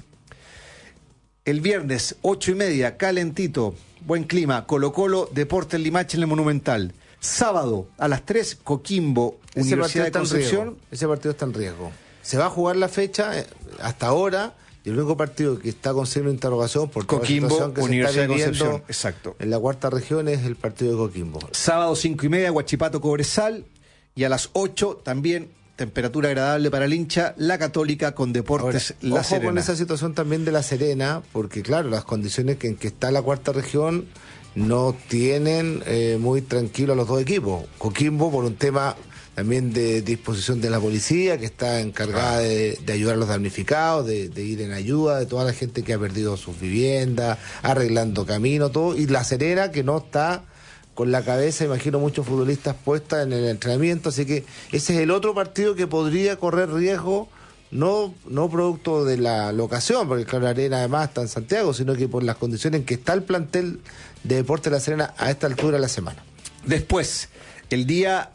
El viernes, ocho y media, calentito, buen clima, Colo Colo, Deportes Limache en el Monumental. Sábado, a las tres, Coquimbo, Ese Universidad de partido, está en Concepción. riesgo. Ese partido está en riesgo. Se va a jugar la fecha eh, hasta ahora. Y el único partido que está con signo de interrogación por toda la Coquimbo, situación que Universidad se de está viviendo Concepción, exacto. en la cuarta región es el partido de Coquimbo. Sábado cinco y media, Huachipato Cobresal. Y a las ocho también, temperatura agradable para el hincha, La Católica con Deportes La Ojo Serena. con esa situación también de La Serena, porque claro, las condiciones que, en que está la cuarta región no tienen eh, muy tranquilo a los dos equipos. Coquimbo por un tema también de disposición de la policía, que está encargada de, de ayudar a los damnificados, de, de ir en ayuda de toda la gente que ha perdido sus viviendas, arreglando camino, todo. Y La Serena, que no está con la cabeza, imagino, muchos futbolistas puestas en el entrenamiento. Así que ese es el otro partido que podría correr riesgo, no, no producto de la locación, porque claro, la Arena además está en Santiago, sino que por las condiciones en que está el plantel de Deportes La Serena a esta altura de la semana. Después, el día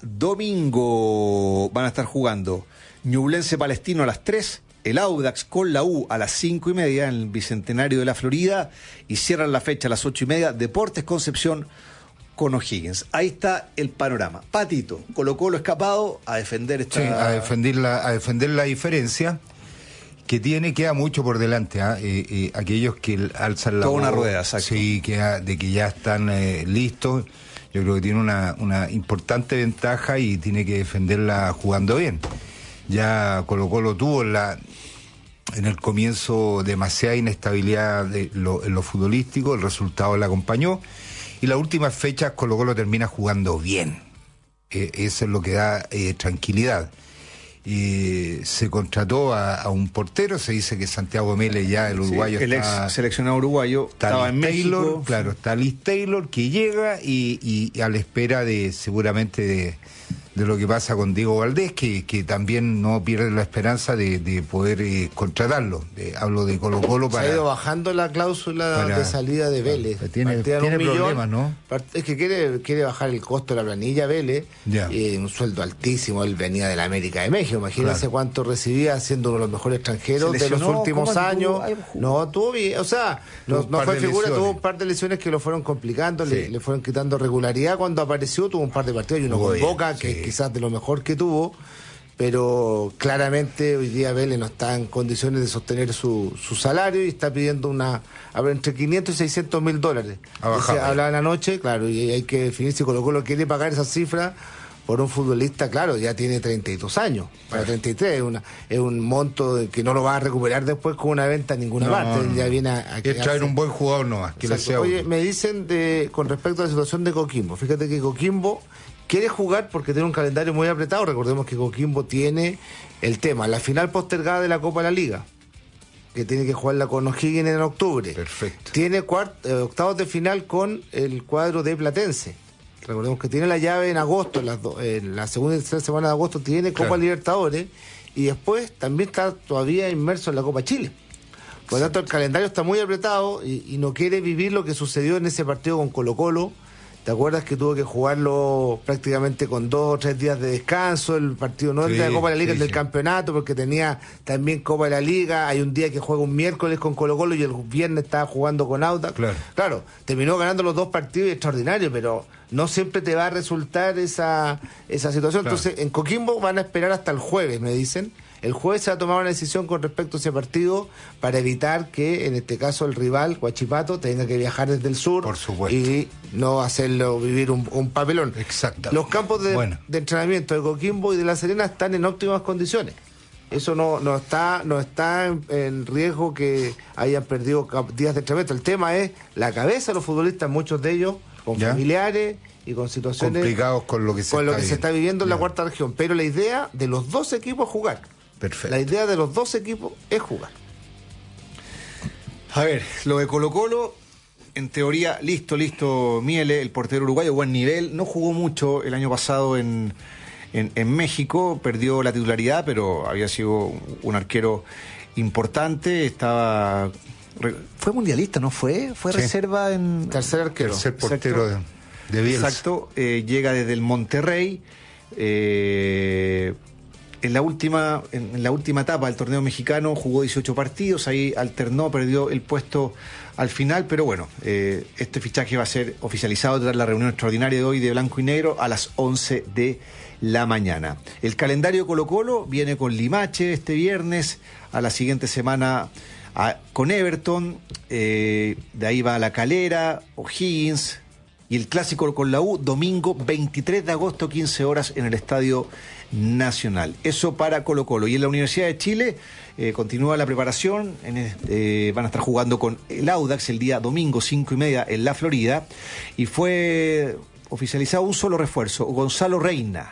domingo van a estar jugando Ñublense Palestino a las tres, el Audax con la U a las cinco y media en el Bicentenario de la Florida y cierran la fecha a las ocho y media, Deportes Concepción con O'Higgins. Ahí está el panorama. Patito, Colo Colo escapado a defender esta... Sí, a defender la, a defender la diferencia que tiene, queda mucho por delante. ¿ah? Eh, eh, aquellos que alzan la Toda una voz, rueda, exacto. Sí, que, ah, de que ya están eh, listos. Yo creo que tiene una, una importante ventaja y tiene que defenderla jugando bien. Ya Colo Colo tuvo en, la, en el comienzo demasiada inestabilidad de lo, en lo futbolístico, el resultado le acompañó. Y las últimas fechas Colo Colo termina jugando bien. Eh, eso es lo que da eh, tranquilidad. Eh, se contrató a, a un portero, se dice que Santiago Mele ya, el uruguayo, Sí, el está, ex seleccionado uruguayo está estaba Liz en Taylor, México. claro, está Liz Taylor que llega y, y- y a la espera de seguramente de, de lo que pasa con Diego Valdés, que, que también no pierde la esperanza de, de poder eh, contratarlo. De- hablo de Colo Colo Se para... ha ido bajando la cláusula para- de salida de Vélez. tiene- Partían tiene un millón. problemas, ¿no? Part- Es que quiere, quiere bajar el costo de la planilla Vélez. Ya. Eh, un sueldo altísimo. Él venía de la América de México. Imagínense Claro. cuánto recibía siendo uno de los mejores extranjeros ¿Se de los lesionó? últimos ¿Cómo años. tuvo? Ay, jugó. No, tuvo bien. O sea, Tuvo no, un no par fue de figura, lesiones. tuvo un par de lesiones que lo fueron complicando, le, Sí. le fueron quitando regularidad. Cuando apareció, tuvo un par de partidos y uno Jugó con bien, Boca, que sí. es quizás de lo mejor que tuvo. Pero claramente hoy día Vélez no está en condiciones de sostener su, su salario y está pidiendo una a ver, entre quinientos y seiscientos mil dólares. Ha bajado, Se hablaban anoche, claro, y hay que definir si Colo Colo quiere pagar esa cifra por un futbolista, claro, ya tiene treinta y dos años, para treinta y tres, es, una, es un monto de que no lo va a recuperar después con una venta en ninguna No, parte, no. ya viene a, a Es quedarse. traer un buen jugador nomás, que le Exacto. sea Oye, útil. me dicen de con respecto a la situación de Coquimbo. Fíjate que Coquimbo quiere jugar porque tiene un calendario muy apretado. Recordemos que Coquimbo tiene el tema, la final postergada de la Copa de la Liga, que tiene que jugarla con O'Higgins en octubre. Perfecto. Tiene cuart- eh, octavos de final con el cuadro de Platense. Recordemos que tiene la llave en agosto, en, las do- en la segunda y tercera semana de agosto tiene Copa Claro. Libertadores y después también está todavía inmerso en la Copa Chile. Por lo tanto, el calendario está muy apretado y, y no quiere vivir lo que sucedió en ese partido con Colo Colo, ¿Te acuerdas que tuvo que jugarlo prácticamente con dos o tres días de descanso? El partido no es Sí, de la Copa de la Liga, sí, es del sí. campeonato, porque tenía también Copa de la Liga. Hay un día que juega un miércoles con Colo Colo y el viernes estaba jugando con Audax. Claro. Claro, terminó ganando los dos partidos extraordinarios, pero no siempre te va a resultar esa, esa situación. Claro. Entonces, en Coquimbo van a esperar hasta el jueves, me dicen. El jueves se va a tomar una decisión con respecto a ese partido para evitar que, en este caso, el rival, Huachipato, tenga que viajar desde el sur. Por supuesto. Y no hacerlo vivir un, un papelón. Exacto. Los campos de, Bueno. de entrenamiento de Coquimbo y de La Serena están en óptimas condiciones. Eso no, no está, no está en, en riesgo que hayan perdido cap- días de entrenamiento. El tema es la cabeza de los futbolistas, muchos de ellos con ¿Ya? familiares y con situaciones Complicados con lo que se con lo está que se viviendo. está viviendo en la Ya. cuarta región. Pero la idea de los dos equipos es jugar. Perfecto. La idea de los dos equipos es jugar. A ver, lo de Colo Colo, en teoría, listo, listo, Miele, el portero uruguayo, buen nivel. No jugó mucho el año pasado en, en, en México, perdió la titularidad, pero había sido un arquero importante, estaba... Fue mundialista, ¿no fue? Fue Sí. reserva en... Tercer arquero. Tercer portero de, de Bielsa. Exacto, eh, llega desde el Monterrey. Eh, en la última en, en la última etapa del torneo mexicano jugó dieciocho partidos, ahí alternó, perdió el puesto al final, pero bueno, eh, este fichaje va a ser oficializado tras la reunión extraordinaria de hoy de Blanco y Negro a las once de la mañana. El calendario Colo-Colo viene con Limache este viernes, a la siguiente semana a, con Everton, eh, de ahí va a La Calera, O'Higgins, y el clásico con la U, domingo veintitrés de agosto, quince horas, en el Estadio Nacional. Eso para Colo Colo. Y en la Universidad de Chile eh, continúa la preparación. En, eh, van a estar jugando con el Audax el día domingo, cinco y media, en la Florida. Y fue oficializado un solo refuerzo, Gonzalo Reina.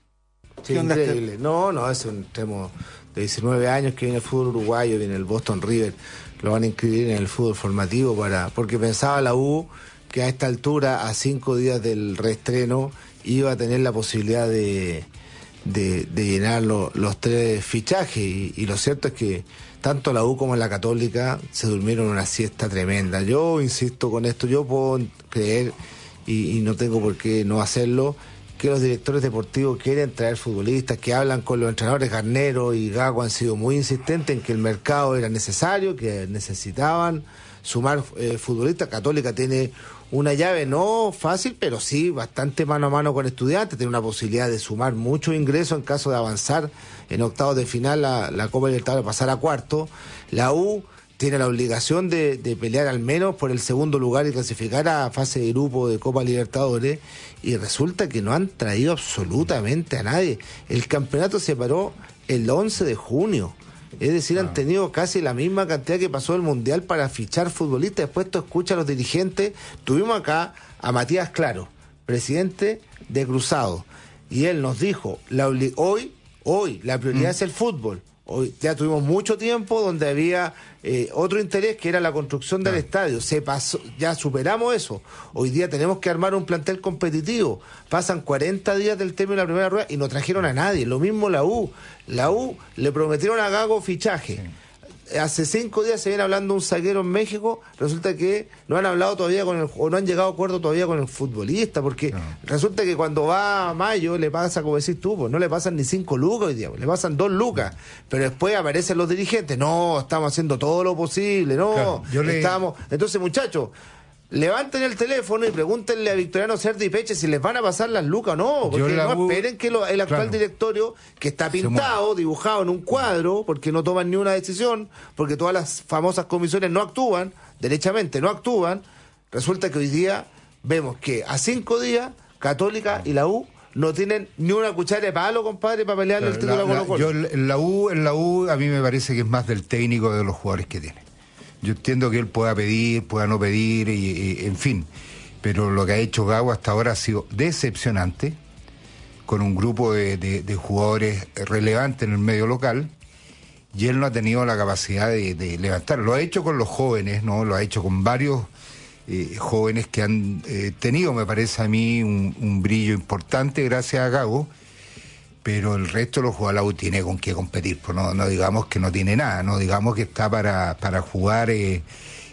Sí, increíble. No, no, es un extremo de diecinueve años que viene el fútbol uruguayo, viene el Boston River. Lo van a inscribir en el fútbol formativo para porque pensaba la U que a esta altura, a cinco días del reestreno, iba a tener la posibilidad de, de, de llenar lo, los tres fichajes. Y, y lo cierto es que tanto la U como la Católica se durmieron una siesta tremenda. Yo insisto con esto, yo puedo creer, y, y no tengo por qué no hacerlo, que los directores deportivos quieren traer futbolistas, que hablan con los entrenadores. Garnero y Gago han sido muy insistentes en que el mercado era necesario, que necesitaban sumar eh, futbolistas. Católica tiene una llave no fácil, pero sí bastante mano a mano con Estudiantes, tiene una posibilidad de sumar mucho ingreso en caso de avanzar en octavos de final la, la Copa Libertadores, pasar a cuarto. La U tiene la obligación de, de pelear al menos por el segundo lugar y clasificar a fase de grupo de Copa Libertadores, y resulta que no han traído absolutamente a nadie. El campeonato se paró el once de junio. Es decir, han tenido casi la misma cantidad que pasó el Mundial para fichar futbolistas. Después tú escuchas a los dirigentes. Tuvimos acá a Matías Claro, presidente de Cruzado, y él nos dijo, la obli- hoy, hoy la prioridad mm. es el fútbol. Hoy ya tuvimos mucho tiempo donde había eh, otro interés, que era la construcción del ah. estadio. Se pasó, ya superamos eso. Hoy día tenemos que armar un plantel competitivo. Pasan cuarenta días del término de la primera rueda y no trajeron a nadie. Lo mismo la U. La U le prometieron a Gago fichaje. Sí. Hace cinco días se viene hablando de un zaguero en México, resulta que no han hablado todavía con el, o no han llegado a acuerdo todavía con el futbolista, porque no. resulta que cuando va a Mayo le pasa, como decís tú, pues no le pasan ni cinco lucas hoy día, le pasan dos lucas, pero después aparecen los dirigentes, no, estamos haciendo todo lo posible, no, claro, yo le... estamos, entonces muchachos, levanten el teléfono y pregúntenle a Victoriano Cerda y Peche si les van a pasar las lucas o no, porque no U... esperen que lo, el actual claro. directorio, que está pintado, dibujado en un cuadro, porque no toman ni una decisión, porque todas las famosas comisiones no actúan, derechamente no actúan. Resulta que hoy día vemos que a cinco días Católica y la U no tienen ni una cuchara de palo, compadre, para pelearle el título a Colo Colo. Yo en la U, en la U a mí me parece que es más del técnico de los jugadores que tiene. Yo entiendo que él pueda pedir, pueda no pedir, y, y, en fin, pero lo que ha hecho Gago hasta ahora ha sido decepcionante, con un grupo de, de, de jugadores relevantes en el medio local, y él no ha tenido la capacidad de, de levantar. Lo ha hecho con los jóvenes, ¿no? Lo ha hecho con varios eh, jóvenes que han eh, tenido, me parece a mí, un, un brillo importante gracias a Gago, pero el resto de los jugadores de la U tiene con qué competir, pues no, no digamos que no tiene nada, no digamos que está para, para jugar eh,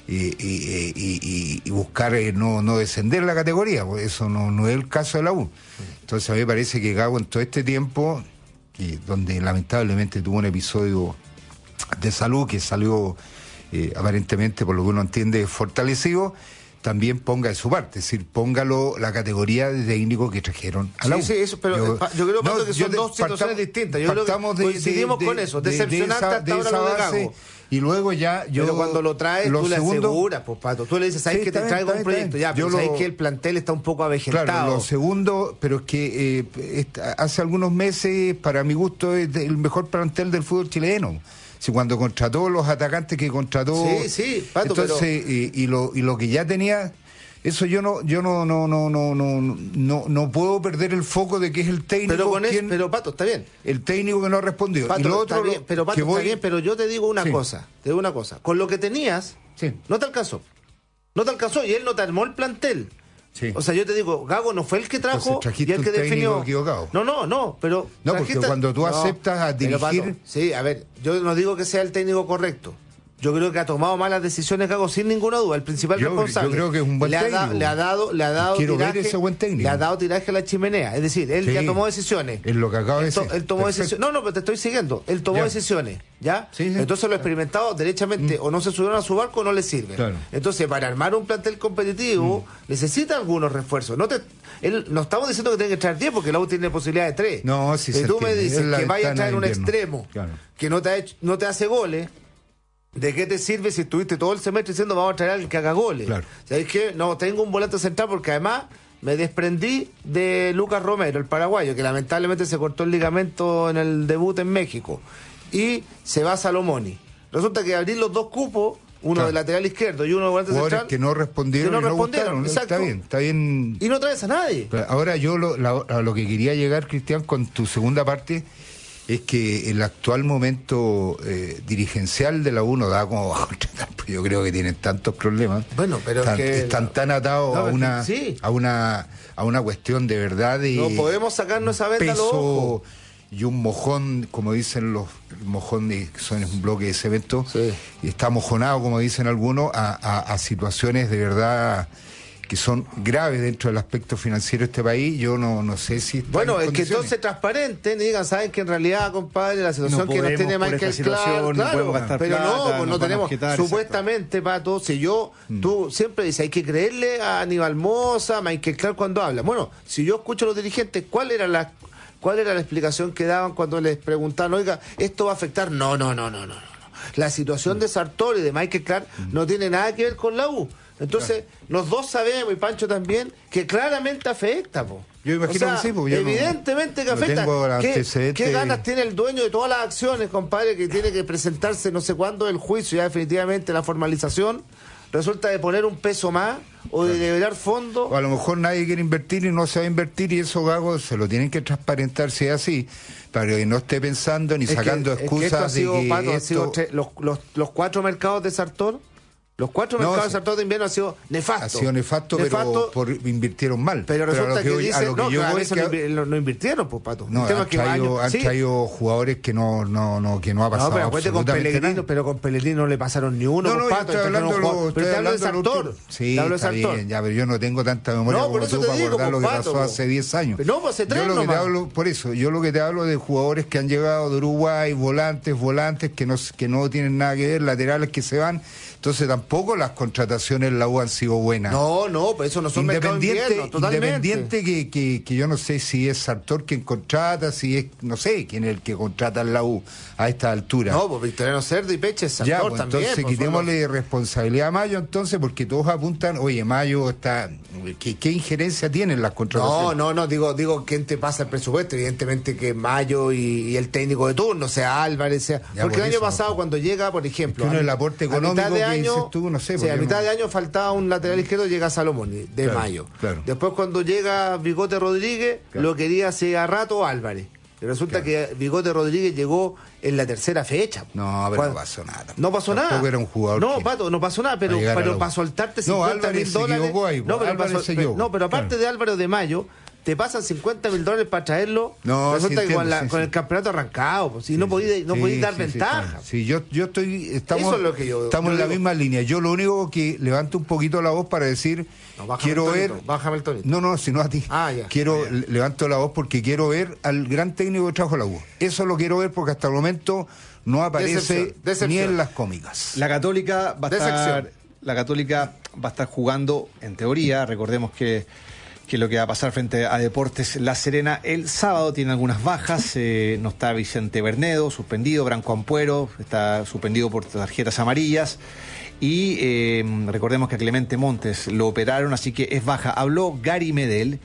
y, y, y, y buscar eh, no, no descender la categoría, pues eso no, no es el caso de la U. Entonces a mí me parece que Gago en todo este tiempo, y donde lamentablemente tuvo un episodio de salud que salió eh, aparentemente, por lo que uno entiende, fortalecido, también ponga de su parte, es decir, póngalo la categoría de técnico que trajeron a la U. Sí, sí, eso, pero yo, yo creo no, que son dos situaciones partamos, distintas. Yo creo que coincidimos de, de, con eso, decepcionante hasta ahora lo de Gago. Y luego ya yo... Pero cuando lo traes, tú le segundo, aseguras, pues, Pato. Tú le dices, ¿sabes sí, que te traigo bien, un proyecto? Ya, pero sabes lo, que el plantel está un poco avejentado. Claro, lo segundo, pero es que eh, esta, hace algunos meses, para mi gusto, es el mejor plantel del fútbol chileno. Si cuando contrató los atacantes que contrató... Sí, sí, Pato, entonces, pero... y, y, lo, y lo que ya tenía... Eso yo no yo no no no no no no no puedo perder el foco de que es el técnico. Pero con quien, eso, pero Pato, está bien. El técnico que no ha respondido. Pato, y lo otro, bien, pero Pato, que voy... está bien, pero yo te digo una sí. cosa, te digo una cosa. Con lo que tenías, sí. no te alcanzó. No te alcanzó y él no te armó el plantel. Sí. O sea, yo te digo, Gago no fue el que trajo y el que definió. Equivocado. No, no, no, pero no, trajiste... porque cuando tú no, aceptas a dirigir, Pato, sí, a ver, yo no digo que sea el técnico correcto. Yo creo que ha tomado malas decisiones Gago sin ninguna duda, el principal yo, responsable. Yo creo que es un buen le ha técnico. Da, le ha dado, le ha dado Quiero tiraje, ver ese buen técnico. Le ha dado tiraje a la chimenea, es decir, él sí, ya tomó decisiones. Es lo que acabo de decir. Él, él tomó decisiones. No, no, pero te estoy siguiendo. Él tomó ya. decisiones, ¿ya? Sí, sí. Entonces lo experimentado derechamente mm. o no se subieron a su barco o no le sirve. Claro. Entonces, para armar un plantel competitivo mm. necesita algunos refuerzos. No te él, no estamos diciendo que tenga que traer diez porque la U tiene posibilidad de tres. No, si si se tú entiende. me dices que vaya a traer un invierno. extremo claro. que no te, ha hecho, no te hace goles, ¿de qué te sirve si estuviste todo el semestre diciendo vamos a traer a alguien que haga goles? Claro. ¿Sabes qué? No, tengo un volante central porque además me desprendí de Lucas Romero, el paraguayo, que lamentablemente se cortó el ligamento en el debut en México. Y se va Salomoni. Resulta que abrir los dos cupos, uno claro. de lateral izquierdo y uno de volante Jugadores central, que no respondieron, que no y no respondieron gustaron. Está bien, está bien. Y no traes a nadie. Ahora yo lo, la, a lo que quería llegar, Cristian, con tu segunda parte... es que el actual momento eh, dirigencial de la U no da como bajo contratar, porque yo creo que tienen tantos problemas. Bueno, pero están, es que están tan atados no, a una sí. a una a una cuestión de verdad de no podemos sacarnos esa venta peso los ojos. Y un mojón, como dicen los el mojón de que son un bloque de cemento, sí. y está mojonado, como dicen algunos, a, a, a situaciones de verdad que son graves dentro del aspecto financiero de este país. Yo no no sé si bueno, es que entonces transparenten y digan, saben que en realidad, compadre, la situación no que nos tiene Michael claro, claro, no pero plata, no, pues no, no tenemos quitar, supuestamente, exacto. Pato, si yo, mm. tú siempre dices, hay que creerle a Aníbal Mosa, Michael Clark cuando habla. Bueno, si yo escucho a los dirigentes, ¿cuál era la cuál era la explicación que daban cuando les preguntaban, oiga, esto va a afectar? No, no, no, no, no, no. La situación mm. de Sartori y de Michael Clark mm. no tiene nada que ver con la U. Entonces, claro. los dos sabemos, y Pancho también, que claramente afecta, po. Yo imagino o sea, que sí, pues evidentemente no, que afecta. ¿Qué, antecedente... ¿Qué ganas tiene el dueño de todas las acciones, compadre, que tiene que presentarse no sé cuándo el juicio, ya definitivamente la formalización? Resulta de poner un peso más o de liberar fondos. O a lo mejor nadie quiere invertir y no se va a invertir y eso, Gago, se lo tienen que transparentar si es así, para que no esté pensando ni es sacando que, excusas es que esto ha sido, de que Pato, esto... ha sido tre... los, los, los cuatro mercados de Sartor. Los cuatro no, mercados sí. de Sartor de invierno han sido nefastos. Ha sido nefasto, nefasto pero por, invirtieron mal. Pero resulta pero que, que dice, no, que a veces que... no, no invirtieron, pues, Pato. No, han, que traído, han sí. traído jugadores que no, no, no, que no ha pasado. No, pero acuérdate con Pellegrino, pero con Pellegrino no le pasaron ni uno, no, no, pues, Pato. Estoy hablando, lo, pero te hablo de Sartor. Sí, está de bien, ya, pero yo no tengo tanta memoria no, como por tú para digo, acordar lo que Pato, pasó po. hace diez años. Pero no, pues hace tres yo lo que nomás. te hablo, por eso, yo lo que te hablo de jugadores que han llegado de Uruguay, volantes, volantes que no, que no tienen nada que ver, laterales que se van. Entonces tampoco las contrataciones en la U han sido buenas. No, no, pero eso no son mercados invierno, totalmente. Independiente que, que, que yo no sé si es Sartor quien contrata, si es, no sé, quién es el que contrata en la U a esta altura. No, pues Victoriano Cerdo y Peche es Sartor ya, pues, también. Entonces pues, quitémosle los... responsabilidad a Mayo entonces, porque todos apuntan, oye, Mayo está... ¿Qué, qué injerencia tienen las contrataciones? No, no, no, digo, digo, ¿quién te pasa el presupuesto? Evidentemente que Mayo y, y el técnico de turno, sea Álvarez, sea... Ya, porque por el año eso, pasado, no. cuando llega, por ejemplo... Es que uno el aporte económico de que año, dices tú, no sé... Sí, a mitad no... de año faltaba un lateral izquierdo, llega Salomón, de claro, Mayo. Claro. Después cuando llega Bigote Rodríguez, claro. lo quería hace a rato Álvarez. Y resulta claro. que Bigote Rodríguez llegó en la tercera fecha. No, pero cuando... no pasó nada. No pasó Tampoco nada. era un jugador. No, que... Pato, no pasó nada, pero, pero para soltarte cincuenta mil dólares. Ahí, no, pero, Álvarez pasó, se no, pero aparte claro. de Álvaro de Mayo, te pasan cincuenta mil dólares para traerlo, no, resulta sí, que con, la, sí, con sí. el campeonato arrancado, pues, si sí, no podéis no sí, podéis dar sí, ventaja. Sí, sí, yo, yo estoy, estamos, Eso es lo que yo, estamos yo en la digo. misma línea. Yo lo único que levanto un poquito la voz para decir, No, bájame quiero el ver... tonito, bájame el tonito. No, no, sino a ti. Ah, ya. Quiero, Ah, ya. levanto la voz porque quiero ver al gran técnico que trajo la U. Eso lo quiero ver porque hasta el momento no aparece Decepción, decepción. ni en las cómicas. La Católica va a Decepción. estar, la Católica va a estar jugando, en teoría, recordemos que, que lo que va a pasar frente a Deportes La Serena el sábado tiene algunas bajas, eh, no está Vicente Bernedo, suspendido, Branco Ampuero, está suspendido por tarjetas amarillas, y eh, recordemos que a Clemente Montes lo operaron, así que es baja. Habló Gary Medel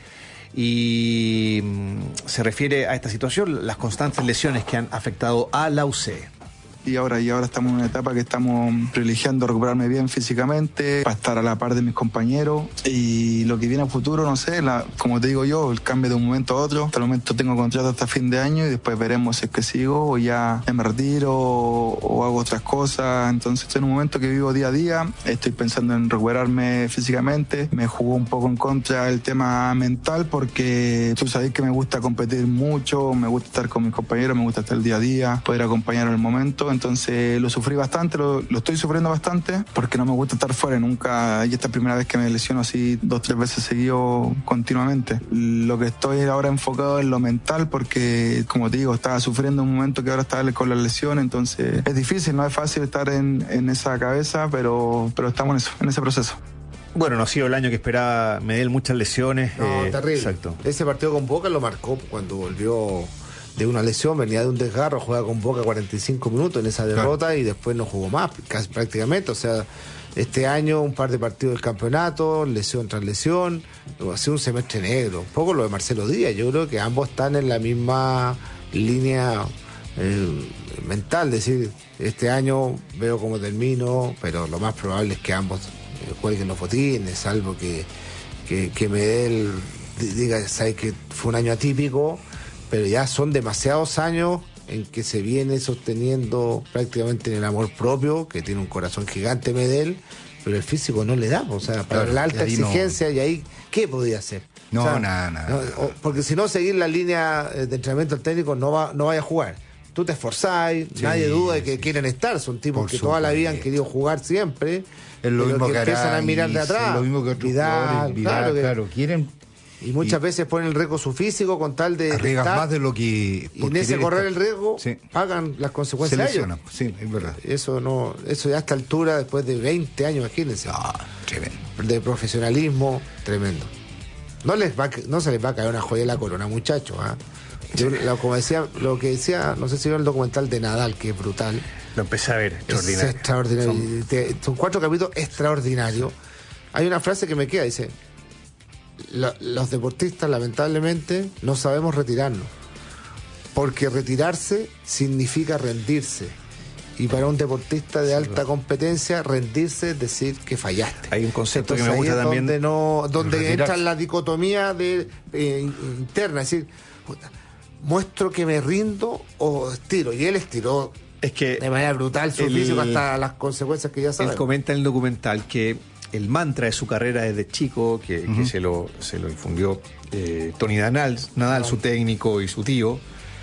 y mm, se refiere a esta situación, las constantes lesiones que han afectado a la U C. Y ahora, y ahora estamos en una etapa que estamos privilegiando recuperarme bien físicamente, para estar a la par de mis compañeros. Y lo que viene a futuro, no sé, la, como te digo yo, el cambio de un momento a otro. Hasta el momento tengo contrato hasta fin de año y después veremos si es que sigo o ya me retiro o, o hago otras cosas. Entonces estoy en un momento que vivo día a día, estoy pensando en recuperarme físicamente. Me jugó un poco en contra el tema mental porque tú sabes que me gusta competir mucho, me gusta estar con mis compañeros, me gusta estar el día a día, poder acompañar en el momento. Entonces lo sufrí bastante, lo, lo estoy sufriendo bastante porque no me gusta estar fuera nunca, y esta es la primera vez que me lesiono así dos, tres veces seguido continuamente. Lo que estoy ahora enfocado en lo mental porque, como te digo, estaba sufriendo un momento que ahora estaba con la lesión, entonces es difícil, no es fácil estar en, en esa cabeza, pero, pero estamos en eso, en ese proceso. Bueno, no ha sido el año que esperaba Medel, muchas lesiones. No, eh, terrible. Exacto. Ese partido con Boca lo marcó cuando volvió de una lesión, venía de un desgarro, juega con Boca cuarenta y cinco minutos en esa derrota, claro. Y después no jugó más, casi prácticamente. O sea, este año un par de partidos del campeonato, lesión tras lesión, ha sido un semestre negro. Un poco lo de Marcelo Díaz, yo creo que ambos están en la misma línea eh, mental, es decir, este año veo cómo termino, pero lo más probable es que ambos eh, jueguen los botines, salvo que, que, que Medel diga, sabes que fue un año atípico, pero ya son demasiados años en que se viene sosteniendo prácticamente en el amor propio, que tiene un corazón gigante Medel, pero el físico no le da, o sea, para claro, la alta exigencia, no. Y ahí, ¿qué podía hacer? No, o sea, nada, nada. No, porque si no, seguir la línea de entrenamiento del técnico no va, no vaya a jugar. Tú te esforzáis, sí, nadie duda de que sí. quieren estar, son tipos Por que toda la vida han querido jugar siempre, es lo mismo que, que empiezan Aranguis, a mirar de atrás. Es lo mismo que otros Vidal, jugadores, Vidal, claro, que, claro, quieren... Y muchas y veces ponen el riesgo su físico con tal de... Arriesgas estar, más de lo que... Y en ese correr estar. el riesgo, sí. pagan las consecuencias Se lesiona, ellos. Sí, es verdad. Eso no, eso ya a esta altura, después de veinte años, imagínense. No, tremendo. De profesionalismo, tremendo. No les va, no se les va a caer una joya en la corona, muchachos. ¿eh? Yo, lo, como decía, lo que decía, no sé si vieron el documental de Nadal, que es brutal. Lo empecé a ver, extraordinario. Es extraordinario. Son, te, son cuatro capítulos extraordinarios. Hay una frase que me queda, dice... La, los deportistas lamentablemente no sabemos retirarnos, porque retirarse significa rendirse, y para un deportista de alta competencia rendirse es decir que fallaste. Hay un concepto Entonces, que me gusta ahí es también donde, no, donde entra la dicotomía de, eh, interna, es decir, muestro que me rindo o estiro, y él estiró es que de manera brutal su el, físico hasta las consecuencias que ya sabemos. Él comenta en el documental que el mantra de su carrera desde chico, que, uh-huh. que se, lo, se lo infundió eh, Tony Nadal, Nadal, su técnico y su tío,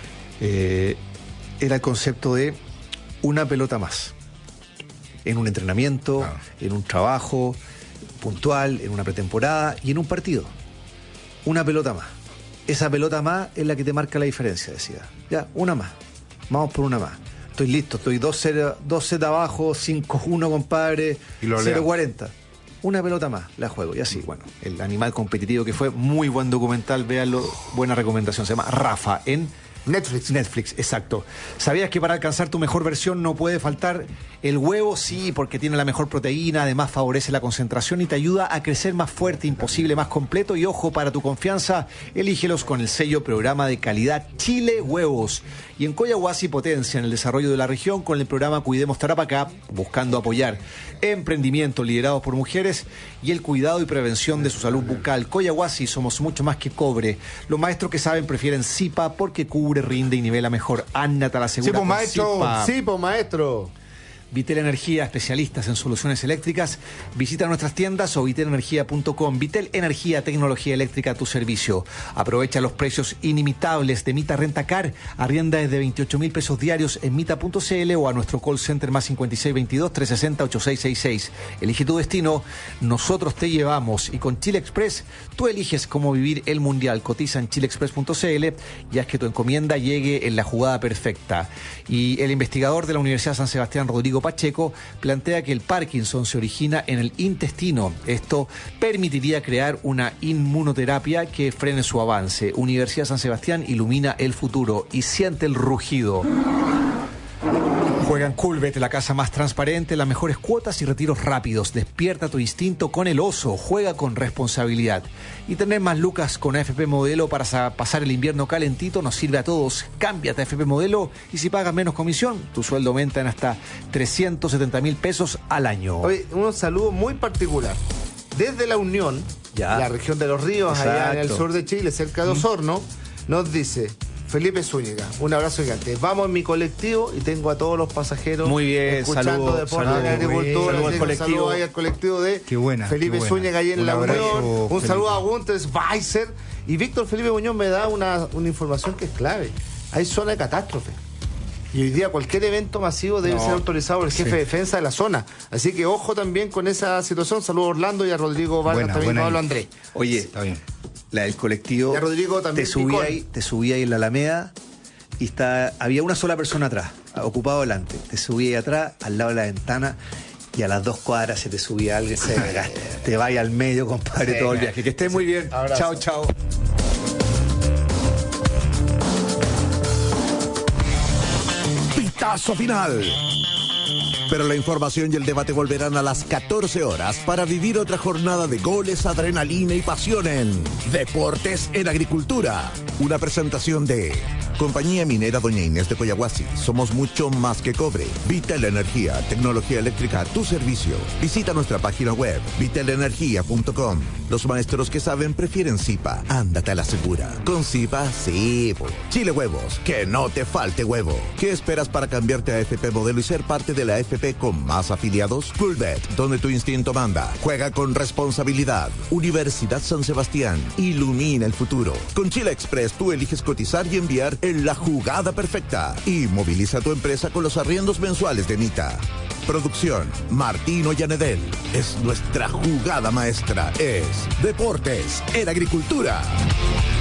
eh, era el concepto de una pelota más. En un entrenamiento, ah. en un trabajo puntual, en una pretemporada y en un partido. Una pelota más. Esa pelota más es la que te marca la diferencia, decía. Ya, una más. Vamos por una más. Estoy listo, estoy dos set abajo, cinco uno, compadre, cero cuarenta. Una pelota más, la juego. Y así, bueno, el animal competitivo que fue, muy buen documental, véanlo, buena recomendación. Se llama Rafa en Netflix. Netflix, exacto. ¿Sabías que para alcanzar tu mejor versión no puede faltar el huevo? Sí, porque tiene la mejor proteína, además favorece la concentración y te ayuda a crecer más fuerte, imposible, más completo. Y ojo, para tu confianza, elígelos con el sello Programa de Calidad Chile Huevos. Y en Coyahuasi potencian el desarrollo de la región con el programa Cuidemos Tarapacá, buscando apoyar emprendimientos liderados por mujeres y el cuidado y prevención de su salud bucal. Coyahuasi, somos mucho más que cobre. Los maestros que saben prefieren Zipa porque cubre, rinde y nivela mejor. Annata la segura. Sí, pues maestro. Sí, pues maestro. Vitel Energía, especialistas en soluciones eléctricas. Visita nuestras tiendas o vitel energía punto com. Vitel Energía, tecnología eléctrica a tu servicio. Aprovecha los precios inimitables de Mita Rentacar. Arrienda desde veintiocho mil pesos diarios en mita punto c l o a nuestro call center más cincuenta y seis veintidós, trescientos sesenta, ochenta y seis sesenta y seis. Elige tu destino, nosotros te llevamos. Y con Chile Express, tú eliges cómo vivir el mundial. Cotiza en chile express punto c l y haz que tu encomienda llegue en la jugada perfecta. Y el investigador de la Universidad San Sebastián, Rodrigo Pacheco, plantea que el Parkinson se origina en el intestino. Esto permitiría crear una inmunoterapia que frene su avance. Universidad San Sebastián ilumina el futuro y siente el rugido. Juega en Coolbet, la casa más transparente, las mejores cuotas y retiros rápidos. Despierta tu instinto con el oso. Juega con responsabilidad. Y tener más lucas con A F P Modelo para pasar el invierno calentito nos sirve a todos. Cámbiate a A F P Modelo y si pagas menos comisión, tu sueldo aumenta en hasta trescientos setenta mil pesos al año. Oye, un saludo muy particular. Desde La Unión, ya. La región de Los Ríos, exacto, allá en el sur de Chile, cerca de Osorno, nos dice... Felipe Zúñiga, un abrazo gigante. Vamos en mi colectivo y tengo a todos los pasajeros muy bien, escuchando saludo, Deportes saludo, de Agricultura. Saludo al colectivo. Saludo ahí al colectivo de qué buena, Felipe qué buena. Zúñiga ahí en un La abrazo, Unión. Un Felipe. saludo a Gunter Schweizer. Y Víctor Felipe Muñoz me da una, una información que es clave. Hay zona de catástrofe. Y hoy día cualquier evento masivo debe no, ser autorizado por el jefe sí. de defensa de la zona. Así que ojo también con esa situación. Saludos a Orlando y a Rodrigo Vargas, buena, también Pablo Andrés. Oye, está bien. La del colectivo. Y a Rodrigo también. Te subí ahí, te subí ahí en la Alameda. Y está, había una sola persona atrás, ocupado delante. Te subí ahí atrás, al lado de la ventana, y a las dos cuadras se te subía alguien, se te vaya al medio, compadre, sí, todo el viaje. Que estés muy bien. Abrazo. Chao, chao. Pitazo final. Pero la información y el debate volverán a las catorce horas para vivir otra jornada de goles, adrenalina y pasión en Deportes en Agricultura. Una presentación de Compañía Minera Doña Inés de Coyahuasi. Somos mucho más que cobre. Vitel Energía, tecnología eléctrica a tu servicio. Visita nuestra página web, vitel energía punto com. Los maestros que saben prefieren Zipa. Ándate a la segura. Con Zipa, sí. Chile Huevos, que no te falte huevo. ¿Qué esperas para cambiarte a A F P Modelo y ser parte de la A F P con más afiliados? Coolbet, donde tu instinto manda. Juega con responsabilidad. Universidad San Sebastián, ilumina el futuro. Con Chile Express tú eliges cotizar y enviar en la jugada perfecta. Y moviliza tu empresa con los arriendos mensuales de Mita. Producción, Martino Llanedel. Es nuestra jugada maestra. Es Deportes en Agricultura.